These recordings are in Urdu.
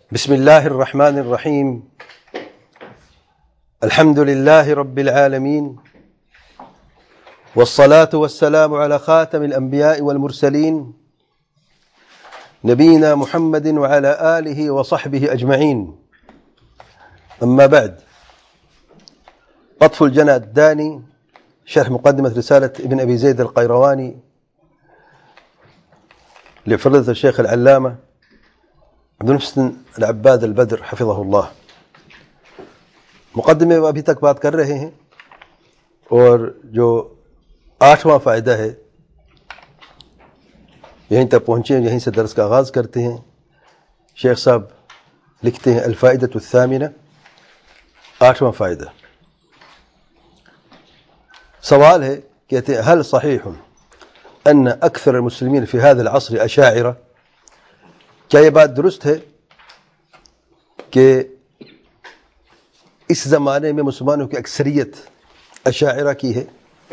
بسم الله الرحمن الرحيم. الحمد لله رب العالمين، والصلاة والسلام على خاتم الأنبياء والمرسلين نبينا محمد وعلى آله وصحبه أجمعين. أما بعد، قطف الجنى الداني، شرح مقدمة رسالة ابن أبي زيد القيرواني لفضيلة الشيخ العلامة عبد المحسن العباد البدر حفظه اللہ. مقدمے میں ابھی تک بات کر رہے ہیں اور جو 8واں فائدہ ہے یہیں تک پہنچے، یہیں سے درس کا آغاز کرتے ہیں. شیخ صاحب لکھتے ہیں الفائدۃ الثامنہ، 8واں فائدہ. سوال ہے، کہتے ہیں هل صحیح ان اکثر المسلمین فی هذا العصر اشاعرہ؟ کیا یہ بات درست ہے کہ اس زمانے میں مسلمانوں کی اکثریت اشاعرہ کی ہے؟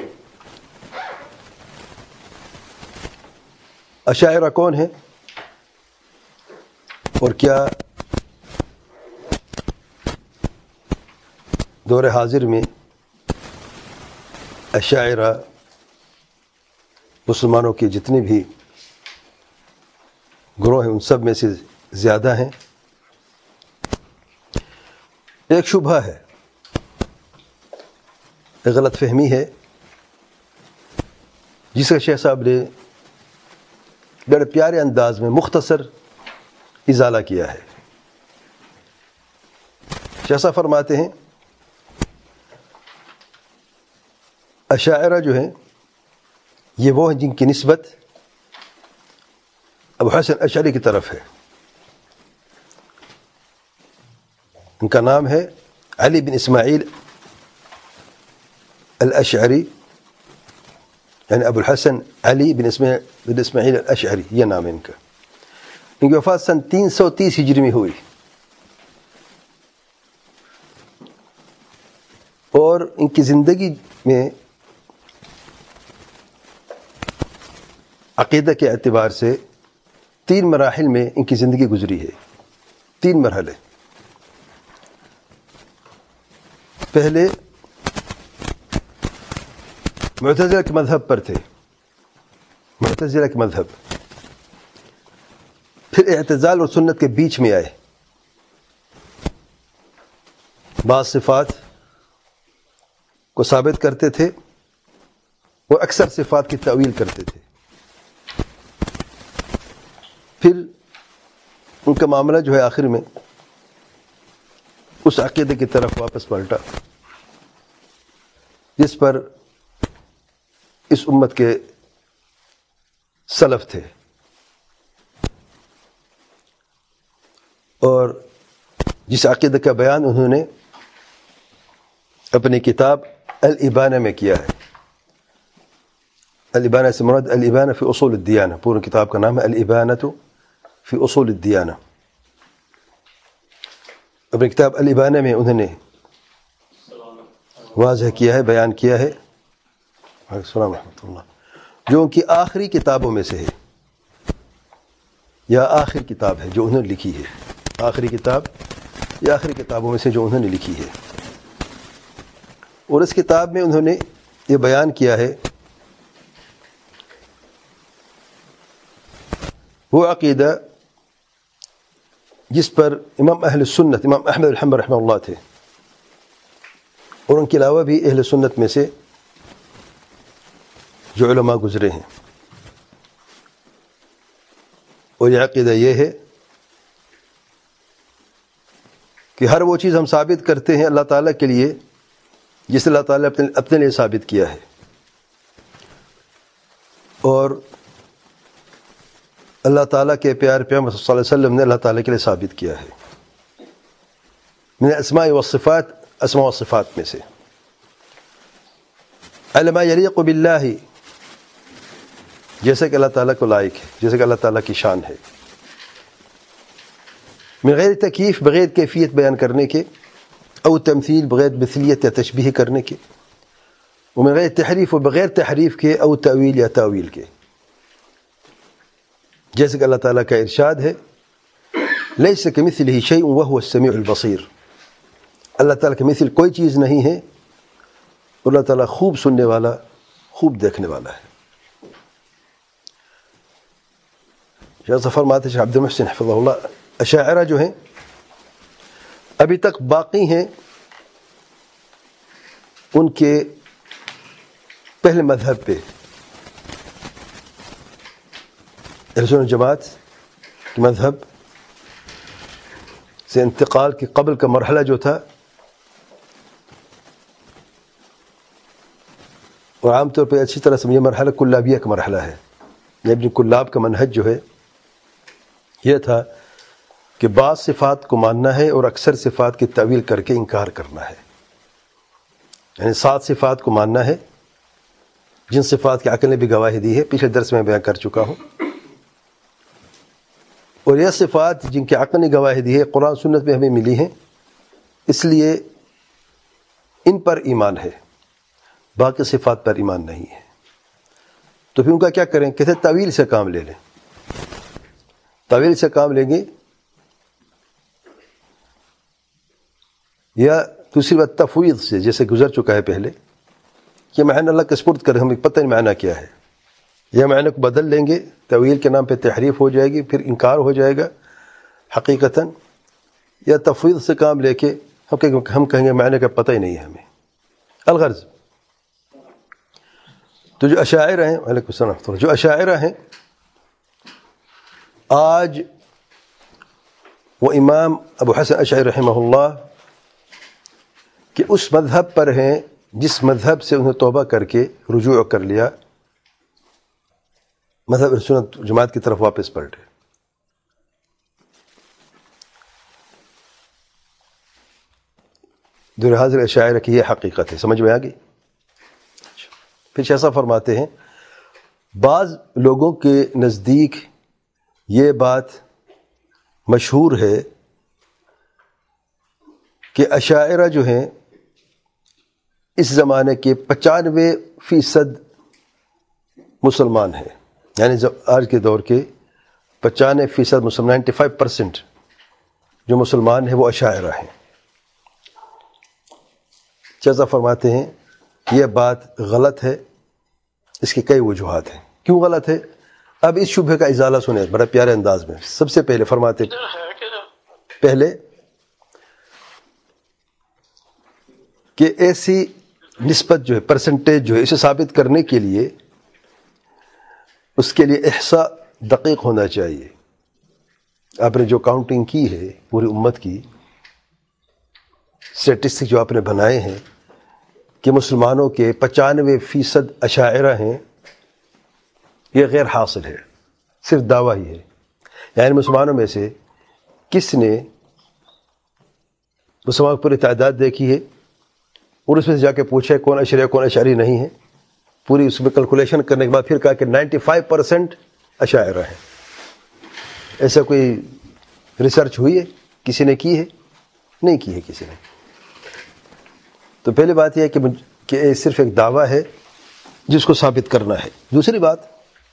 اشاعرہ کون ہے اور کیا دور حاضر میں اشاعرہ مسلمانوں کے جتنے بھی گروہ ہیں ان سب میں سے زیادہ ہیں؟ ایک شبہ ہے، ایک غلط فہمی ہے جس کا شیخ صاحب نے بڑے پیارے انداز میں مختصر ازالہ کیا ہے. شیخ صاحب فرماتے ہیں اشاعرہ جو ہیں یہ وہ ہیں جن کی نسبت ابو حسن اشعری کی طرف ہے. ان کا نام ہے علی بن اسماعیل الاشعری، یعنی ابو الحسن علی بن اسماعیل الاشعری، یہ نام ہے ان کا. ان کی وفات سن 330 ہجری میں ہوئی اور ان کی زندگی میں عقیدہ کے اعتبار سے 3 مراحل میں ان کی زندگی گزری ہے. 3 مرحلے. پہلے معتزلہ کے مذہب پر تھے، معتزلہ کے مذہب. پھر اعتزال اور سنت کے بیچ میں آئے. بعض صفات کو ثابت کرتے تھے اور اکثر صفات کی تأویل کرتے تھے. پھر ان کا معاملہ جو ہے آخر میں اس عقیدے کی طرف واپس پلٹا جس پر اس امت کے سلف تھے، اور جس عقیدے کا بیان انہوں نے اپنی کتاب الابانہ میں کیا ہے. الابانہ سے مراد الابانہ فی اصول الدیانہ، پوری کتاب کا نام ہے الابانۃ فی اصول الدیانہ. اپنی کتاب الابانہ میں انہوں نے واضح کیا ہے، بیان کیا ہے، السلام ورحمۃ اللہ، جو ان کی آخری کتابوں میں سے ہے، یا آخری کتاب ہے جو انہوں نے لکھی ہے. آخری کتاب یا آخری کتابوں میں سے جو انہوں نے لکھی ہے. اور اس کتاب میں انہوں نے یہ بیان کیا ہے وہ عقیدہ جس پر امام اہل سنت، امام احمد بن حنبل رحمہ اللہ تھے، اور ان کے علاوہ بھی اہل سنت میں سے جو علماء گزرے ہیں. اور یہ عقیدہ یہ ہے کہ ہر وہ چیز ہم ثابت کرتے ہیں اللہ تعالیٰ کے لیے جسے اللہ تعالیٰ اپنے لیے ثابت کیا ہے، اور اللہ تعالیٰ کے پیارے پیغمبر صلی اللہ علیہ وسلم نے اللہ تعالیٰ کے لیے ثابت کیا ہے. من الاسماء والصفات، اسماء و صفات میں سے علما یلیق باللہ، جیسے کہ اللہ تعالیٰ کو لائق ہے، جیسے کہ اللہ تعالیٰ کی شان ہے. من غیر تکییف، بغیر کیفیت بیان کرنے کے، او تمثیل، بغیر مثلیت یا تشبیہ کرنے کے، ومن غیر تحریف، و بغیر تحریف کے، او تأویل یا تاویل کے. جیسے کہ اللہ تعالیٰ کا ارشاد ہے لیس کمثلہ شیء وہو السمیع البصیر، اللہ تعالیٰ کے مثل کوئی چیز نہیں ہے، اللہ تعالیٰ خوب سننے والا، خوب دیکھنے والا ہے۔ جیسا فرماتے ہیں عبد المحسن حفظہ اللہ، اشاعرہ جو ہیں ابھی تک باقی ہیں ان کے پہلے مذہب پہ، اہل سنت جماعت کے مذہب سے انتقال کے قبل کا مرحلہ جو تھا، اور عام طور پہ اچھی طرح سے یہ مرحلہ کلابیہ کا مرحلہ ہے۔ ابن کلاب کا منہج جو ہے یہ تھا کہ بعض صفات کو ماننا ہے اور اکثر صفات کی تعویل کر کے انکار کرنا ہے، یعنی 7 صفات کو ماننا ہے جن صفات کی عقل نے بھی گواہی دی ہے، پچھلے درس میں بیان کر چکا ہوں، اور یہ صفات جن کی عقل نے گواہی دی ہے قرآن سنت میں ہمیں ملی ہیں، اس لیے ان پر ایمان ہے، باقی صفات پر ایمان نہیں ہے۔ تو پھر ان کا کیا کریں؟ کہتے تعویل سے کام لے لیں۔ تعویل سے کام لیں گے یا دوسری بات تفویض سے، جیسے گزر چکا ہے پہلے کہ معنی اللہ کا سپرد کریں، ہمیں پتہ نہیں معنی کیا ہے، یا معنی کو بدل لیں گے، تعویل کے نام پہ تحریف ہو جائے گی، پھر انکار ہو جائے گا حقیقتاً، یا تفویض سے کام لے کے ہم کہیں گے معنی کا پتہ ہی نہیں ہے ہمیں۔ الغرض تو جو اشاعرہ ہیں، وعلیکم السلام ورحمۃ اللہ، جو اشاعرہ ہیں آج وہ امام ابو حسن اشعری رحمہ اللہ کہ اس مذہب پر ہیں جس مذہب سے انہیں توبہ کر کے رجوع کر لیا، مذہب سنت جماعت کی طرف واپس پلٹے۔ در حاضر اشاعرہ کی یہ حقیقت ہے، سمجھ میں آ گئی؟ پھر ایسا فرماتے ہیں بعض لوگوں کے نزدیک یہ بات مشہور ہے کہ اشاعرہ جو ہیں اس زمانے کے 95% مسلمان ہیں، یعنی آج کے دور کے 95% مسلمان، 95% جو مسلمان ہیں وہ اشاعرہ ہیں۔ جیسا فرماتے ہیں یہ بات غلط ہے، اس کی کئی وجوہات ہیں۔ کیوں غلط ہے؟ اب اس شبہ کا ازالہ سنیں بڑا پیارے انداز میں۔ سب سے پہلے فرماتے پہلے کہ ایسی نسبت جو ہے، پرسنٹیج جو ہے، اسے ثابت کرنے کے لیے اس کے لیے احصاء دقیق ہونا چاہیے۔ آپ نے جو کاؤنٹنگ کی ہے پوری امت کی، اسٹیٹسٹک جو آپ نے بنائے ہیں کہ مسلمانوں کے 95% اشاعرہ ہیں، یہ غیر حاصل ہے، صرف دعویٰ ہی ہے۔ یعنی مسلمانوں میں سے کس نے مسلمانوں کی پوری تعداد دیکھی ہے اور اس میں سے جا کے پوچھا ہے کون اشعری ہے کون اشعری نہیں ہے، پوری اس میں کیلکولیشن کرنے کے بعد پھر کہا کہ 95% اشاعرہ ہیں؟ ایسا کوئی ریسرچ ہوئی ہے؟ کسی نے کی ہے؟ نہیں کی ہے کسی نے۔ تو پہلی بات یہ ہے کہ یہ صرف ایک دعویٰ ہے جس کو ثابت کرنا ہے۔ دوسری بات،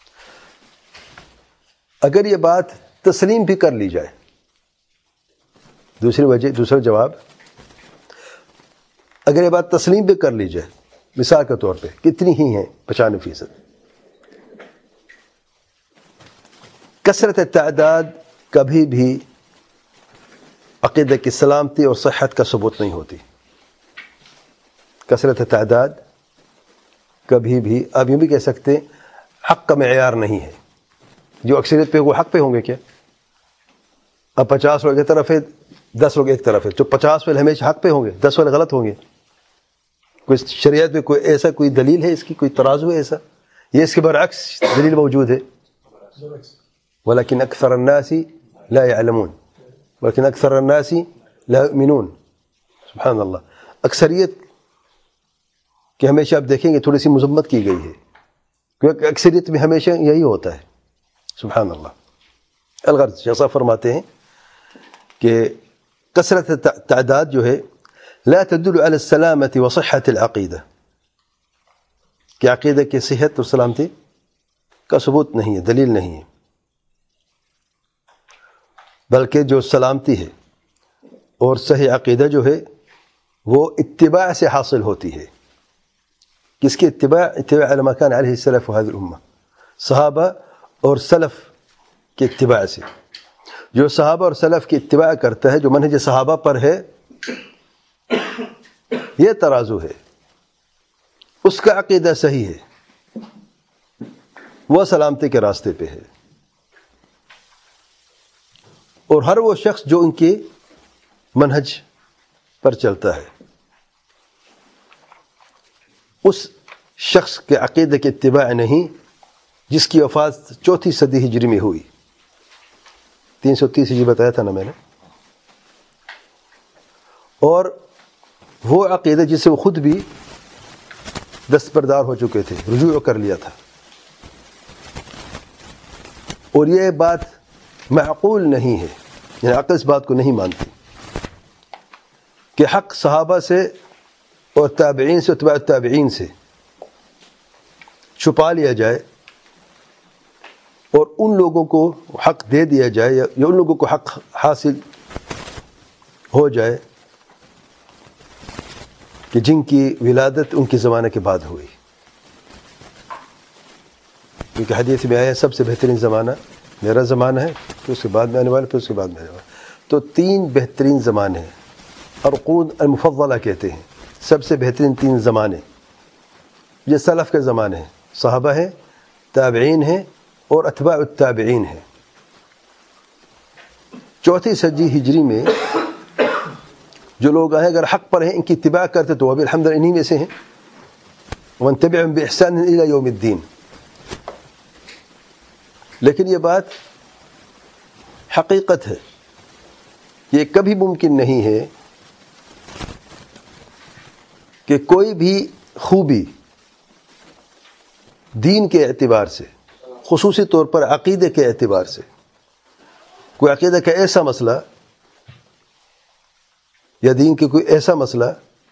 اگر یہ بات تسلیم بھی کر لی جائے، دوسرا جواب، اگر یہ بات تسلیم بھی کر لی جائے، مثال کے طور پہ کتنی ہی ہیں 95%، کثرت تعداد کبھی بھی عقیدہ کی سلامتی اور صحت کا ثبوت نہیں ہوتی۔ کثرت تعداد کبھی بھی، آپ یوں بھی کہہ سکتے ہیں، حق کا معیار نہیں ہے۔ جو اکثریت پہ وہ حق پہ ہوں گے کیا؟ اب 50 لوگ ایک طرف ہے، 10 لوگ ایک طرف ہے، تو 50 والے ہمیشہ حق پہ ہوں گے، 10 والے غلط ہوں گے؟ کوئی شریعت میں کوئی ایسا کوئی دلیل ہے، اس کی کوئی ترازو ہے ایسا؟ یہ اس کے برعکس دلیل موجود ہے۔ وَلَكِنْ أَكْثَرَ النَّاسِ لَا يَعْلَمُونَ وَلَكِنْ أَكْثَرَ النَّاسِ لَا يُؤْمِنُونَ۔ سبحان اللہ، اکثریت کہ ہمیشہ آپ دیکھیں گے تھوڑی سی مذمت کی گئی ہے، کیونکہ اکثریت میں ہمیشہ یہی ہوتا ہے۔ سبحان اللہ۔ الغرض جیسا فرماتے ہیں کہ کثرت تعداد جو ہے لا تدل على السلامة وصحة العقیدہ، کہ عقیدہ کی صحت اور سلامتی کا ثبوت نہیں ہے، دلیل نہیں ہے۔ بلکہ جو سلامتی ہے اور صحیح عقیدہ جو ہے وہ اتباع سے حاصل ہوتی ہے. کس کی اتباع؟ اتباع علی ما کان علیہ السلف و هذه الامہ، صحابہ اور سلف کے اتباع سے. جو صحابہ اور سلف کی اتباع کرتا ہے، جو منہج صحابہ پر ہے، یہ ترازو ہے، اس کا عقیدہ صحیح ہے، وہ سلامتی کے راستے پہ ہے. اور ہر وہ شخص جو ان کے منہج پر چلتا ہے، اس شخص کے عقیدے کی اتباع نہیں جس کی وفات 4 صدی ہجری میں ہوئی. 330 ہجری بتایا تھا نا میں نے. اور وہ عقیدہ جس سے وہ خود بھی دستبردار ہو چکے تھے، رجوع کر لیا تھا. اور یہ بات معقول نہیں ہے، یعنی عقل اس بات کو نہیں مانتی کہ حق صحابہ سے اور تابعین سے، اتباع التابعین سے چھپا لیا جائے اور ان لوگوں کو حق دے دیا جائے، یا ان لوگوں کو حق حاصل ہو جائے کہ جن کی ولادت ان کے زمانے کے بعد ہوئی. کیونکہ حدیث میں آیا سب سے بہترین زمانہ میرا زمانہ ہے، پھر اس کے بعد میں آنے والا، پھر اس کے بعد میں آنے والا. تو 3 بہترین زمانے ہیں، القرون المفضلہ کہتے ہیں. سب سے بہترین 3 زمانے یہ سلف کے زمانے ہیں، صحابہ ہیں، تابعین ہیں اور اتباع التابعین ہیں. 4 صدی ہجری میں جو لوگ آئے اگر حق پر ہیں، ان کی اتباع کرتے تو وہ بھی الحمدللہ انہی میں سے ہیں. ومن تبعهم بإحسان إلى يوم الدين. لیکن یہ بات حقیقت ہے، یہ کبھی ممکن نہیں ہے کہ کوئی بھی خوبی دین کے اعتبار سے، خصوصی طور پر عقیدے کے اعتبار سے، کوئی عقیدہ کا ایسا مسئلہ یا دین کے کوئی ایسا مسئلہ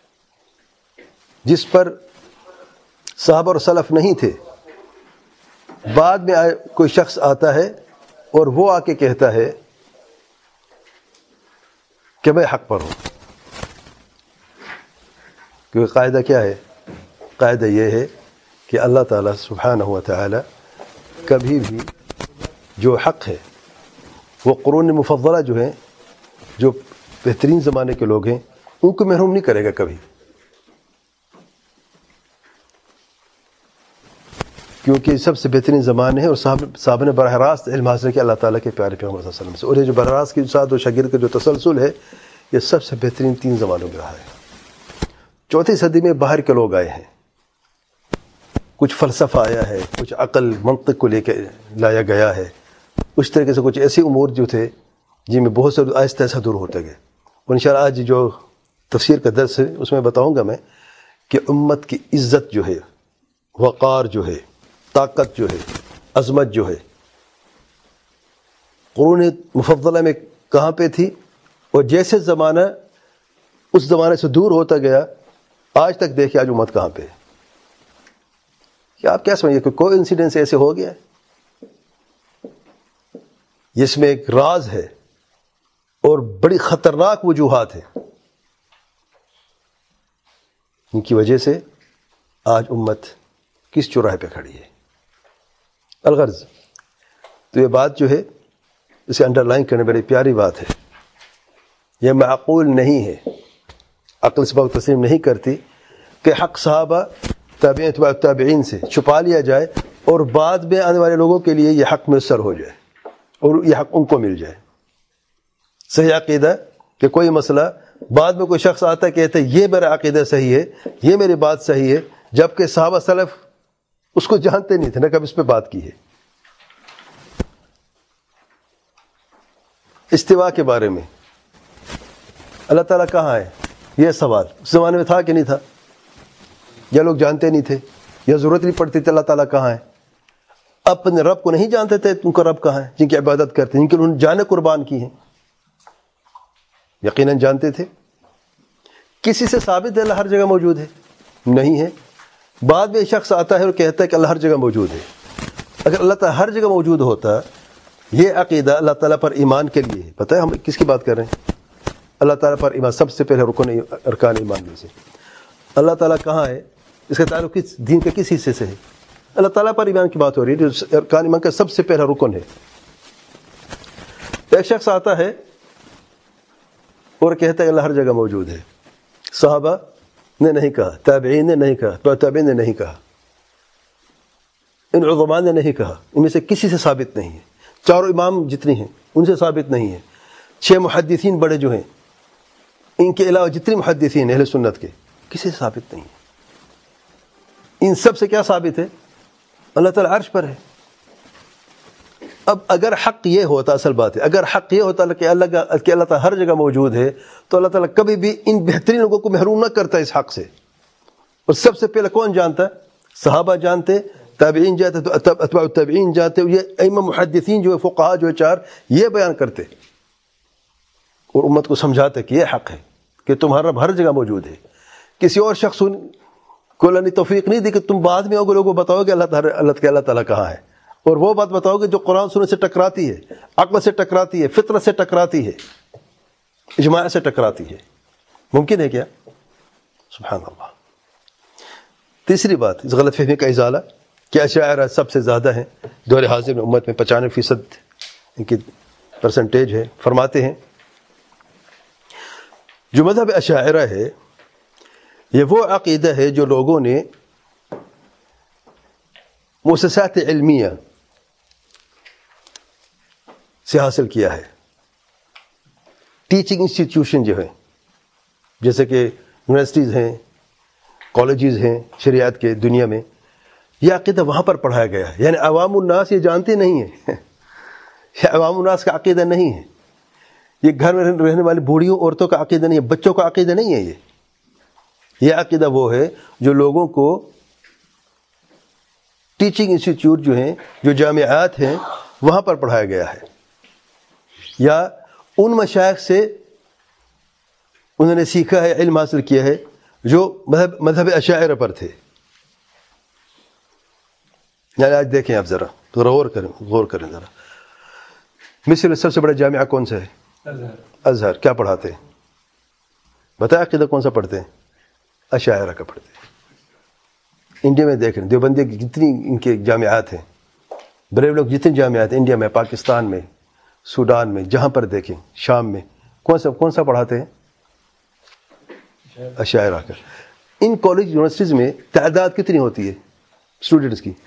جس پر صحابہ اور سلف نہیں تھے، بعد میں کوئی شخص آتا ہے اور وہ آ کے کہتا ہے کہ میں حق پر ہوں. کیونکہ قاعدہ کیا ہے؟ قاعدہ یہ ہے کہ اللہ تعالیٰ سبحانہ و تعالی کبھی بھی جو حق ہے وہ قرون مفضلہ جو ہیں، جو بہترین زمانے کے لوگ ہیں، ان کو محروم نہیں کرے گا کبھی. کیونکہ سب سے بہترین زمانے ہیں، اور صحابہ نے براہ راست علم حاصل کیا اللہ تعالیٰ کے پیارے پیغمبر صلی اللہ علیہ وسلم سے. اور یہ جو براہ راست کی استاد و شاگرد کا جو تسلسل ہے، یہ سب سے بہترین 3 زمانوں میں رہا ہے. 4 صدی میں باہر کے لوگ آئے ہیں، کچھ فلسفہ آیا ہے، کچھ عقل منطق کو لے کے لایا گیا ہے. اس طریقے سے کچھ ایسے امور جو تھے جن میں بہت سے آہستہ آہستہ دور ہوتے گئے. اور انشاءاللہ آج جو تفسیر کا درس ہے اس میں بتاؤں گا میں کہ امت کی عزت جو ہے، وقار جو ہے، طاقت جو ہے، عظمت جو ہے، قرون مفضلہ میں کہاں پہ تھی، اور جیسے زمانہ اس زمانے سے دور ہوتا گیا، آج تک دیکھیں آج امت کہاں پہ ہے. کیا آپ کیا سمجھیں کہ کوئی انسیڈنس ایسے ہو گیا ہے؟ جس میں ایک راز ہے اور بڑی خطرناک وجوہات ہیں، ان کی وجہ سے آج امت کس چوراہے پہ کھڑی ہے. الغرض تو یہ بات جو ہے اسے انڈر لائن کرنے بڑی پیاری بات ہے. یہ معقول نہیں ہے، عقل اس بات تسلیم نہیں کرتی کہ حق صحابہ تابعین اتباع التابعین سے چھپا لیا جائے اور بعد میں آنے والے لوگوں کے لیے یہ حق میسر ہو جائے اور یہ حق ان کو مل جائے. صحیح عقیدہ کہ کوئی مسئلہ بعد میں کوئی شخص آتا ہے کہتا ہے یہ میرا عقیدہ صحیح ہے، یہ میری بات صحیح ہے، جبکہ صحابہ سلف اس کو جانتے نہیں تھے، نہ کبھی اس پہ بات کی ہے. استوا کے بارے میں اللہ تعالیٰ کہاں ہے، یہ سوال اس زمانے میں تھا کہ نہیں تھا؟ یا لوگ جانتے نہیں تھے، یا ضرورت نہیں پڑتی تھی اللہ تعالیٰ کہاں ہے؟ اپنے رب کو نہیں جانتے تھے ان کا رب کہاں ہے، جن کی عبادت کرتے ہیں، جن کے انہوں نے جانیں قربان کی ہیں؟ یقیناً جانتے تھے. کسی سے ثابت ہے اللہ ہر جگہ موجود ہے؟ نہیں ہے. بعد میں شخص آتا ہے اور کہتا ہے کہ اللہ ہر جگہ موجود ہے. اگر اللہ تعالیٰ ہر جگہ موجود ہوتا یہ عقیدہ اللہ تعالیٰ پر ایمان کے لیے ہے. پتہ ہے ہم کس کی بات کر رہے ہیں؟ اللہ تعالیٰ پر ایمان سب سے پہلے رکن ارکان ایمان میں سے. اللہ تعالیٰ کہاں ہے؟ اس کا تعلق کس دین کے کس حصے سے ہے؟ اللہ تعالیٰ پر ایمان کی بات ہو رہی ہے جو ارکان ایمان کا سب سے پہلا رکن ہے. ایک شخص آتا ہے اور کہتا ہے اللہ ہر جگہ موجود ہے. صحابہ نے نہیں کہا, تابعین نے نہیں کہا, تابعین نے نہیں کہا, ان علماء نے نہیں کہا, ان میں سے کسی سے ثابت نہیں ہے. چاروں امام جتنے ہیں ان سے ثابت نہیں ہے. 6 محدثین بڑے جو ہیں ان کے علاوہ جتنے محدثین اہل سنت کے کسی سے ثابت نہیں ہے. ان سب سے کیا ثابت ہے؟ اللہ تعالیٰ عرش پر ہے. اب اگر حق یہ ہوتا, اصل بات ہے, اگر حق یہ ہوتا کہ اللہ تعالیٰ ہر جگہ موجود ہے تو اللہ تعالیٰ کبھی بھی ان بہترین لوگوں کو محروم نہ کرتا اس حق سے. اور سب سے پہلے کون جانتا ہے؟ صحابہ جانتے, تابعین جانتے, اتباع التابعین جانتے, یہ ائمہ محدثین جو فقہاء جو 4 یہ بیان کرتے اور امت کو سمجھاتے کہ یہ حق ہے کہ تمہارا رب ہر جگہ موجود ہے. کسی اور شخص کو اللہ نے توفیق نہیں دی کہ تم بعد میں لوگوں کو بتاؤ کہ اللہ تعالیٰ کہاں ہے, اور وہ بات بتاؤ گے جو قرآن سنت سے ٹکراتی ہے, عقل سے ٹکراتی ہے, فطرت سے ٹکراتی ہے, اجماع سے ٹکراتی ہے. ممکن ہے کیا؟ سبحان اللہ. تیسری بات اس غلط فہمی کا ازالہ کہ اشاعرہ سب سے زیادہ ہیں دور حاضر میں امت میں 95% ان کی پرسنٹیج ہے. فرماتے ہیں جو مذہب اشاعرہ ہے یہ وہ عقیدہ ہے جو لوگوں نے مؤسسات علمیہ سے حاصل کیا ہے. ٹیچنگ انسٹیٹیوشن جو ہیں جیسے کہ یونیورسٹیز ہیں, کالجز ہیں شریعت کے دنیا میں, یہ عقیدہ وہاں پر پڑھایا گیا ہے. یعنی عوام الناس یہ جانتے نہیں ہیں, یہ عوام الناس کا عقیدہ نہیں ہے, یہ گھر میں رہنے والی بوڑھیوں عورتوں کا عقیدہ نہیں ہے, بچوں کا عقیدہ نہیں ہے. یہ عقیدہ وہ ہے جو لوگوں کو ٹیچنگ انسٹیٹیوٹ جو ہیں, جو جامعات ہیں وہاں پر پڑھایا گیا ہے, یا ان مشائخ سے انہوں نے سیکھا ہے, علم حاصل کیا ہے جو مذہب اشاعرہ پر تھے. یعنی آج دیکھیں آپ ذرا غور کریں ذرا, مصر میں سب سے بڑا جامعہ کون سا ہے؟ ازہر. کیا پڑھاتے ہیں؟ بتائیں عقیدہ کون سا پڑھتے ہیں؟ اشاعرہ کا پڑھتے ہیں. انڈیا میں دیکھ رہے ہیں دیوبندی کی جتنی ان کے جامعات ہیں, بڑے لوگ جتنی جامعات ہیں انڈیا میں, پاکستان میں, سوڈان میں, جہاں پر دیکھیں, شام میں, کون سا پڑھاتے ہیں؟ اشاعرہ کا. ان کالج یونیورسٹیز میں تعداد کتنی ہوتی ہے اسٹوڈنٹس کی؟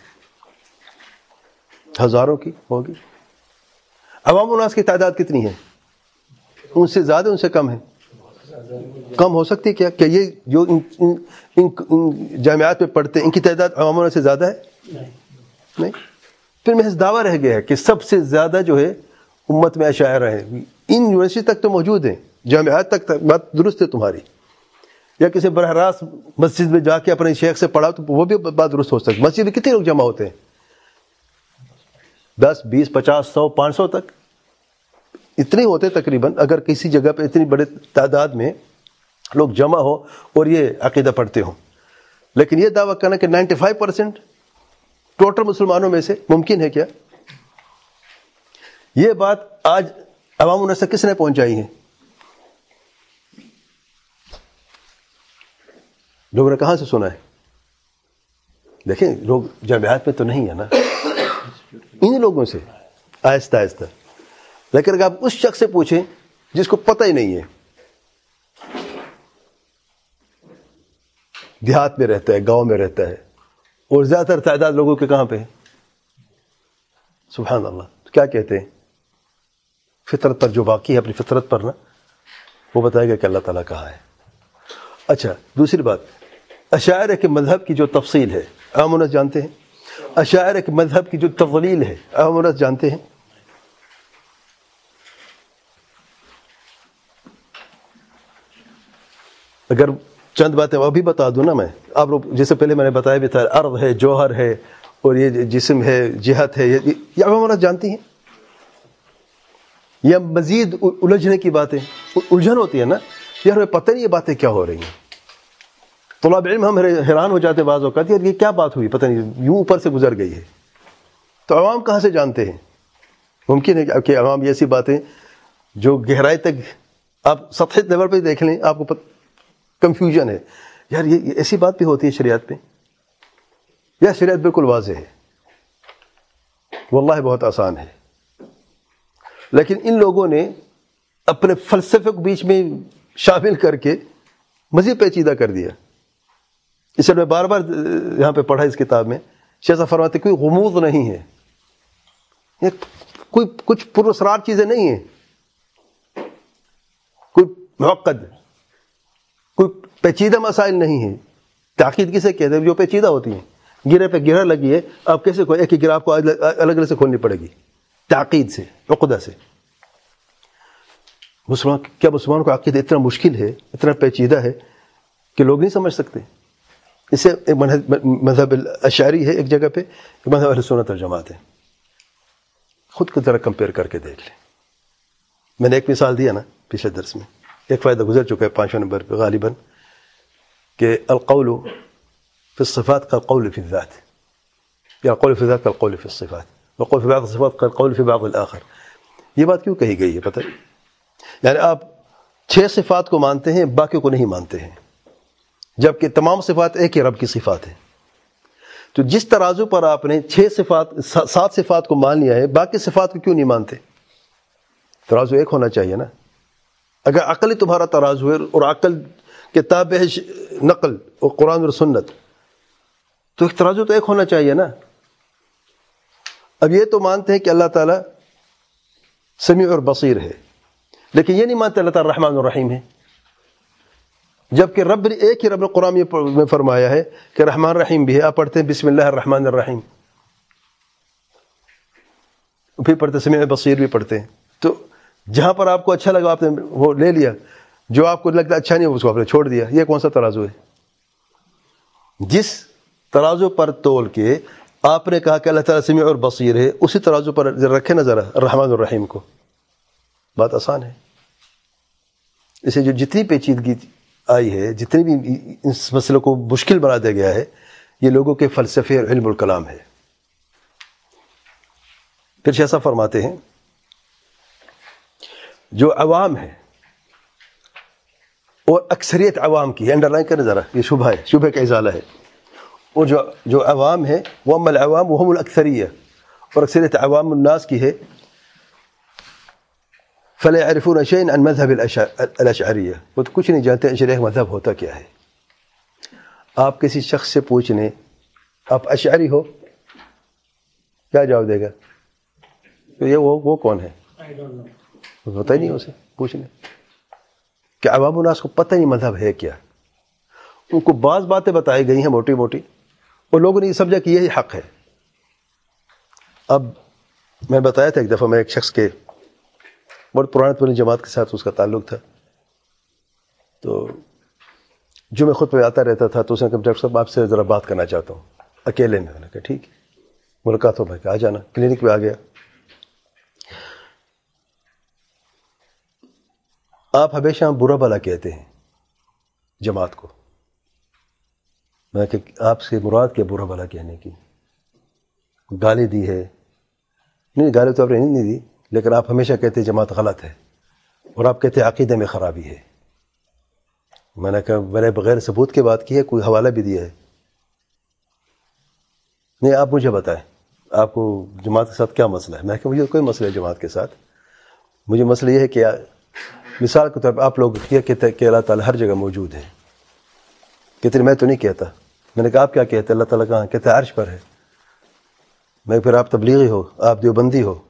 ہزاروں کی ہوگی. عوام الناس کی تعداد کتنی ہے؟ ان سے زیادہ, ان سے کم ہے؟ کم ہو سکتی کیا کہ یہ جو ان جامعات میں پڑھتے ہیں ان کی تعداد عوام الناس سے زیادہ ہے؟ نہیں. پھر محض دعویٰ رہ گیا ہے کہ سب سے زیادہ جو ہے امت میں اشاعرہ ہے. ان یونیورسٹی تک تو موجود ہیں, جامعات تک بات درست ہے تمہاری, یا کسی براہ راست مسجد میں جا کے اپنے شیخ سے پڑھا تو وہ بھی بات درست ہو سکتی. مسجد میں کتنے لوگ جمع ہوتے ہیں؟ 10, 20, 50, 100, 500 تک اتنے ہوتے تقریباً. اگر کسی جگہ پہ اتنی بڑے تعداد میں لوگ جمع ہو اور یہ عقیدہ پڑھتے ہوں, لیکن یہ دعویٰ کرنا کہ 95% ٹوٹل مسلمانوں میں سے ممکن ہے کیا؟ یہ بات آج عوام الناس تک کس نے پہنچائی ہے؟ لوگوں نے کہاں سے سنا ہے؟ دیکھیں لوگ جامعات میں تو نہیں ہے نا, انہی لوگوں سے آہستہ آہستہ. لیکن اگر آپ اس شخص سے پوچھیں جس کو پتہ ہی نہیں ہے, دیہات میں رہتا ہے, گاؤں میں رہتا ہے, اور زیادہ تر تعداد لوگوں کے کہاں پہ ہے؟ سبحان اللہ. تو کیا کہتے ہیں؟ فطرت پر جو باقی ہے, اپنی فطرت پر نا, وہ بتائے گا کہ اللہ تعالیٰ کہاں ہے. اچھا دوسری بات, اشاعرہ کے مذہب کی جو تفصیل ہے عوام الناس جانتے ہیں؟ اشاعرہ کے مذہب کی جو تفضیل ہے عوام الناس جانتے ہیں؟ اگر چند باتیں وہ بھی بتا دوں نا میں, آپ لوگ جیسے پہلے میں نے بتایا بھی تھا, ارض ہے, جوہر ہے, اور یہ جسم ہے, جہت ہے, یہ عوام الناس جانتی ہیں. یا مزید الجھنے کی باتیں, الجھن ہوتی ہے نا, یار ہمیں پتہ نہیں یہ باتیں کیا ہو رہی ہیں. طلاب علم ہم حیران ہو جاتے بعض اوقات, یار یہ کیا بات ہوئی, پتہ نہیں یوں اوپر سے گزر گئی ہے. تو عوام کہاں سے جانتے ہیں؟ ممکن ہے کہ عوام ایسی باتیں جو گہرائی تک آپ سطحی لیول پہ دیکھ لیں آپ کو کنفیوژن ہے، یار یہ ایسی بات بھی ہوتی ہے شریعت میں، یا شریعت بالکل واضح ہے، واللہ بہت آسان ہے. لیکن ان لوگوں نے اپنے فلسفے کو بیچ میں شامل کر کے مزید پیچیدہ کر دیا. اس لیے میں بار بار یہاں پہ پڑھا اس کتاب میں، شیخ صاحب فرماتے کوئی غموض نہیں ہے، کوئی کچھ پراسرار چیزیں نہیں ہیں، کوئی معقد، کوئی پیچیدہ مسائل نہیں ہیں. تعقید کسے کہتے ہیں؟ جو پیچیدہ ہوتی ہیں. گرے پہ گرہ لگی ہے، آپ کیسے ایک ہی گرہ آپ کو الگ الگ سے کھولنی پڑے گی تعقید سے، عقدہ سے. مسلمان کو عقیدہ اتنا مشکل ہے، اتنا پیچیدہ ہے کہ لوگ نہیں سمجھ سکتے. اسے ایک مذہب الاشعری ہے ایک جگہ پہ، مذہب اہل سنت والجماعت ہے. خود کو ذرا کمپیئر کر کے دیکھ لیں. میں نے ایک مثال دیا نا پچھلے درس میں، ایک فائدہ گزر چکا ہے 5 نمبر پہ غالباً، کہ القول فی الصفات كالقول فی الذات، یا القول فی الذات كالقول فی الصفات، والقول فی بعض الصفات كالقول فی بعض الآخر. یہ بات کیوں کہی گئی ہے پتہ؟ یعنی آپ 6 صفات کو مانتے ہیں، باقی کو نہیں مانتے ہیں، جبکہ تمام صفات ایک ہی رب کی صفات ہیں. تو جس ترازو پر آپ نے 7 صفات کو مان لیا ہے، باقی صفات کو کیوں نہیں مانتے؟ ترازو ایک ہونا چاہیے نا. اگر عقل تمہارا ترازو ہے اور عقل کے تابع نقل اور قرآن اور سنت، تو ایک ترازو تو ایک ہونا چاہیے نا. اب یہ تو مانتے ہیں کہ اللہ تعالیٰ سمیع اور بصیر ہے، لیکن یہ نہیں مانتے اللہ تعالیٰ رحمان الرحیم ہے، جبکہ رب نے ایک ہی رب نے قرآن میں فرمایا ہے کہ رحمان رحیم بھی ہے. آپ پڑھتے ہیں بسم اللہ الرحمن الرحیم، پھر پڑھتے سمیع بصیر بھی پڑھتے ہیں. تو جہاں پر آپ کو اچھا لگا آپ نے وہ لے لیا، جو آپ کو لگتا اچھا نہیں اس کو آپ نے چھوڑ دیا. یہ کون سا ترازو ہے؟ جس ترازو پر تول کے آپ نے کہا کہ اللہ تعالیٰ سمیع اور بصیر ہے، اسی ترازو پر رکھے نا ذرا الرحمن الرحیم کو. بات آسان ہے. اسے جو جتنی پیچیدگی آئی ہے، جتنی بھی اس مسئلے کو مشکل بنا دیا گیا ہے، یہ لوگوں کے فلسفے اور علم الکلام ہے. پھر شیخ صاحب فرماتے ہیں جو عوام ہے اور اکثریت عوام کی، انڈر لائن کریں ذرا، یہ شبہ ہے، شبہ کا ازالہ ہے. اور جو عوام ہے، وَأَمَّا الْعَوَامُ وَهُمُ الْأَكْثَرِيَّةُ، اور اکثریت عوام الناس کی ہے، فَلَا يَعْرِفُونَ شَيْئًا عَنْ مَذْهَبِ الْأَشْعَرِيَّةِ، وہ تو کچھ نہیں جانتے اشعری مذہب ہوتا کیا ہے. آپ کسی شخص سے پوچھ لیں آپ اشعری ہو، کیا جواب دے گا؟ یہ وہ کون ہے؟ ہوتا ہی نہیں اسے. پوچھ لیں کہ عوام الناس کو پتہ نہیں مذہب ہے کیا. ان کو بعض باتیں بتائی گئی ہیں موٹی موٹی، اور لوگوں نے یہ سمجھا کہ یہی حق ہے. اب میں بتایا تھا ایک دفعہ، میں ایک شخص کے بہت پرانے جماعت کے ساتھ اس کا تعلق تھا، تو جو میں خود پہ آتا رہتا تھا، تو اس نے کہا ڈاکٹر صاحب آپ سے ذرا بات کرنا چاہتا ہوں اکیلے میں. میں نے کہا ٹھیک ہے، ملاقات ہو. میں کہا آ جانا. کلینک پہ آ گیا. آپ ہمیشہ برا بھلا کہتے ہیں جماعت کو. میں کہ آپ سے مراد کیا برا بھلا کہنے کی؟ گالی دی ہے؟ نہیں، گالی تو آپ نے نہیں دی، لیکن آپ ہمیشہ کہتے ہیں جماعت غلط ہے، اور آپ کہتے ہیں عقیدے میں خرابی ہے. میں نے کہا میں نے بغیر ثبوت کے بات کی ہے، کوئی حوالہ بھی دیا ہے؟ نہیں، آپ مجھے بتائیں آپ کو جماعت کے ساتھ کیا مسئلہ ہے. میں کہ مجھے کوئی مسئلہ ہے جماعت کے ساتھ. مجھے مسئلہ یہ ہے کہ مثال کے طور پر آپ لوگ یہ کہتے ہیں کہ اللہ تعالیٰ ہر جگہ موجود ہے. کہتے ہیں میں تو نہیں کہتا. میں نے کہا آپ کیا کہتے ہیں؟ اللہ تعالیٰ کہاں؟ کہتے ہیں عرش پر ہے. میں پھر آپ تبلیغی ہو، آپ دیوبندی ہو؟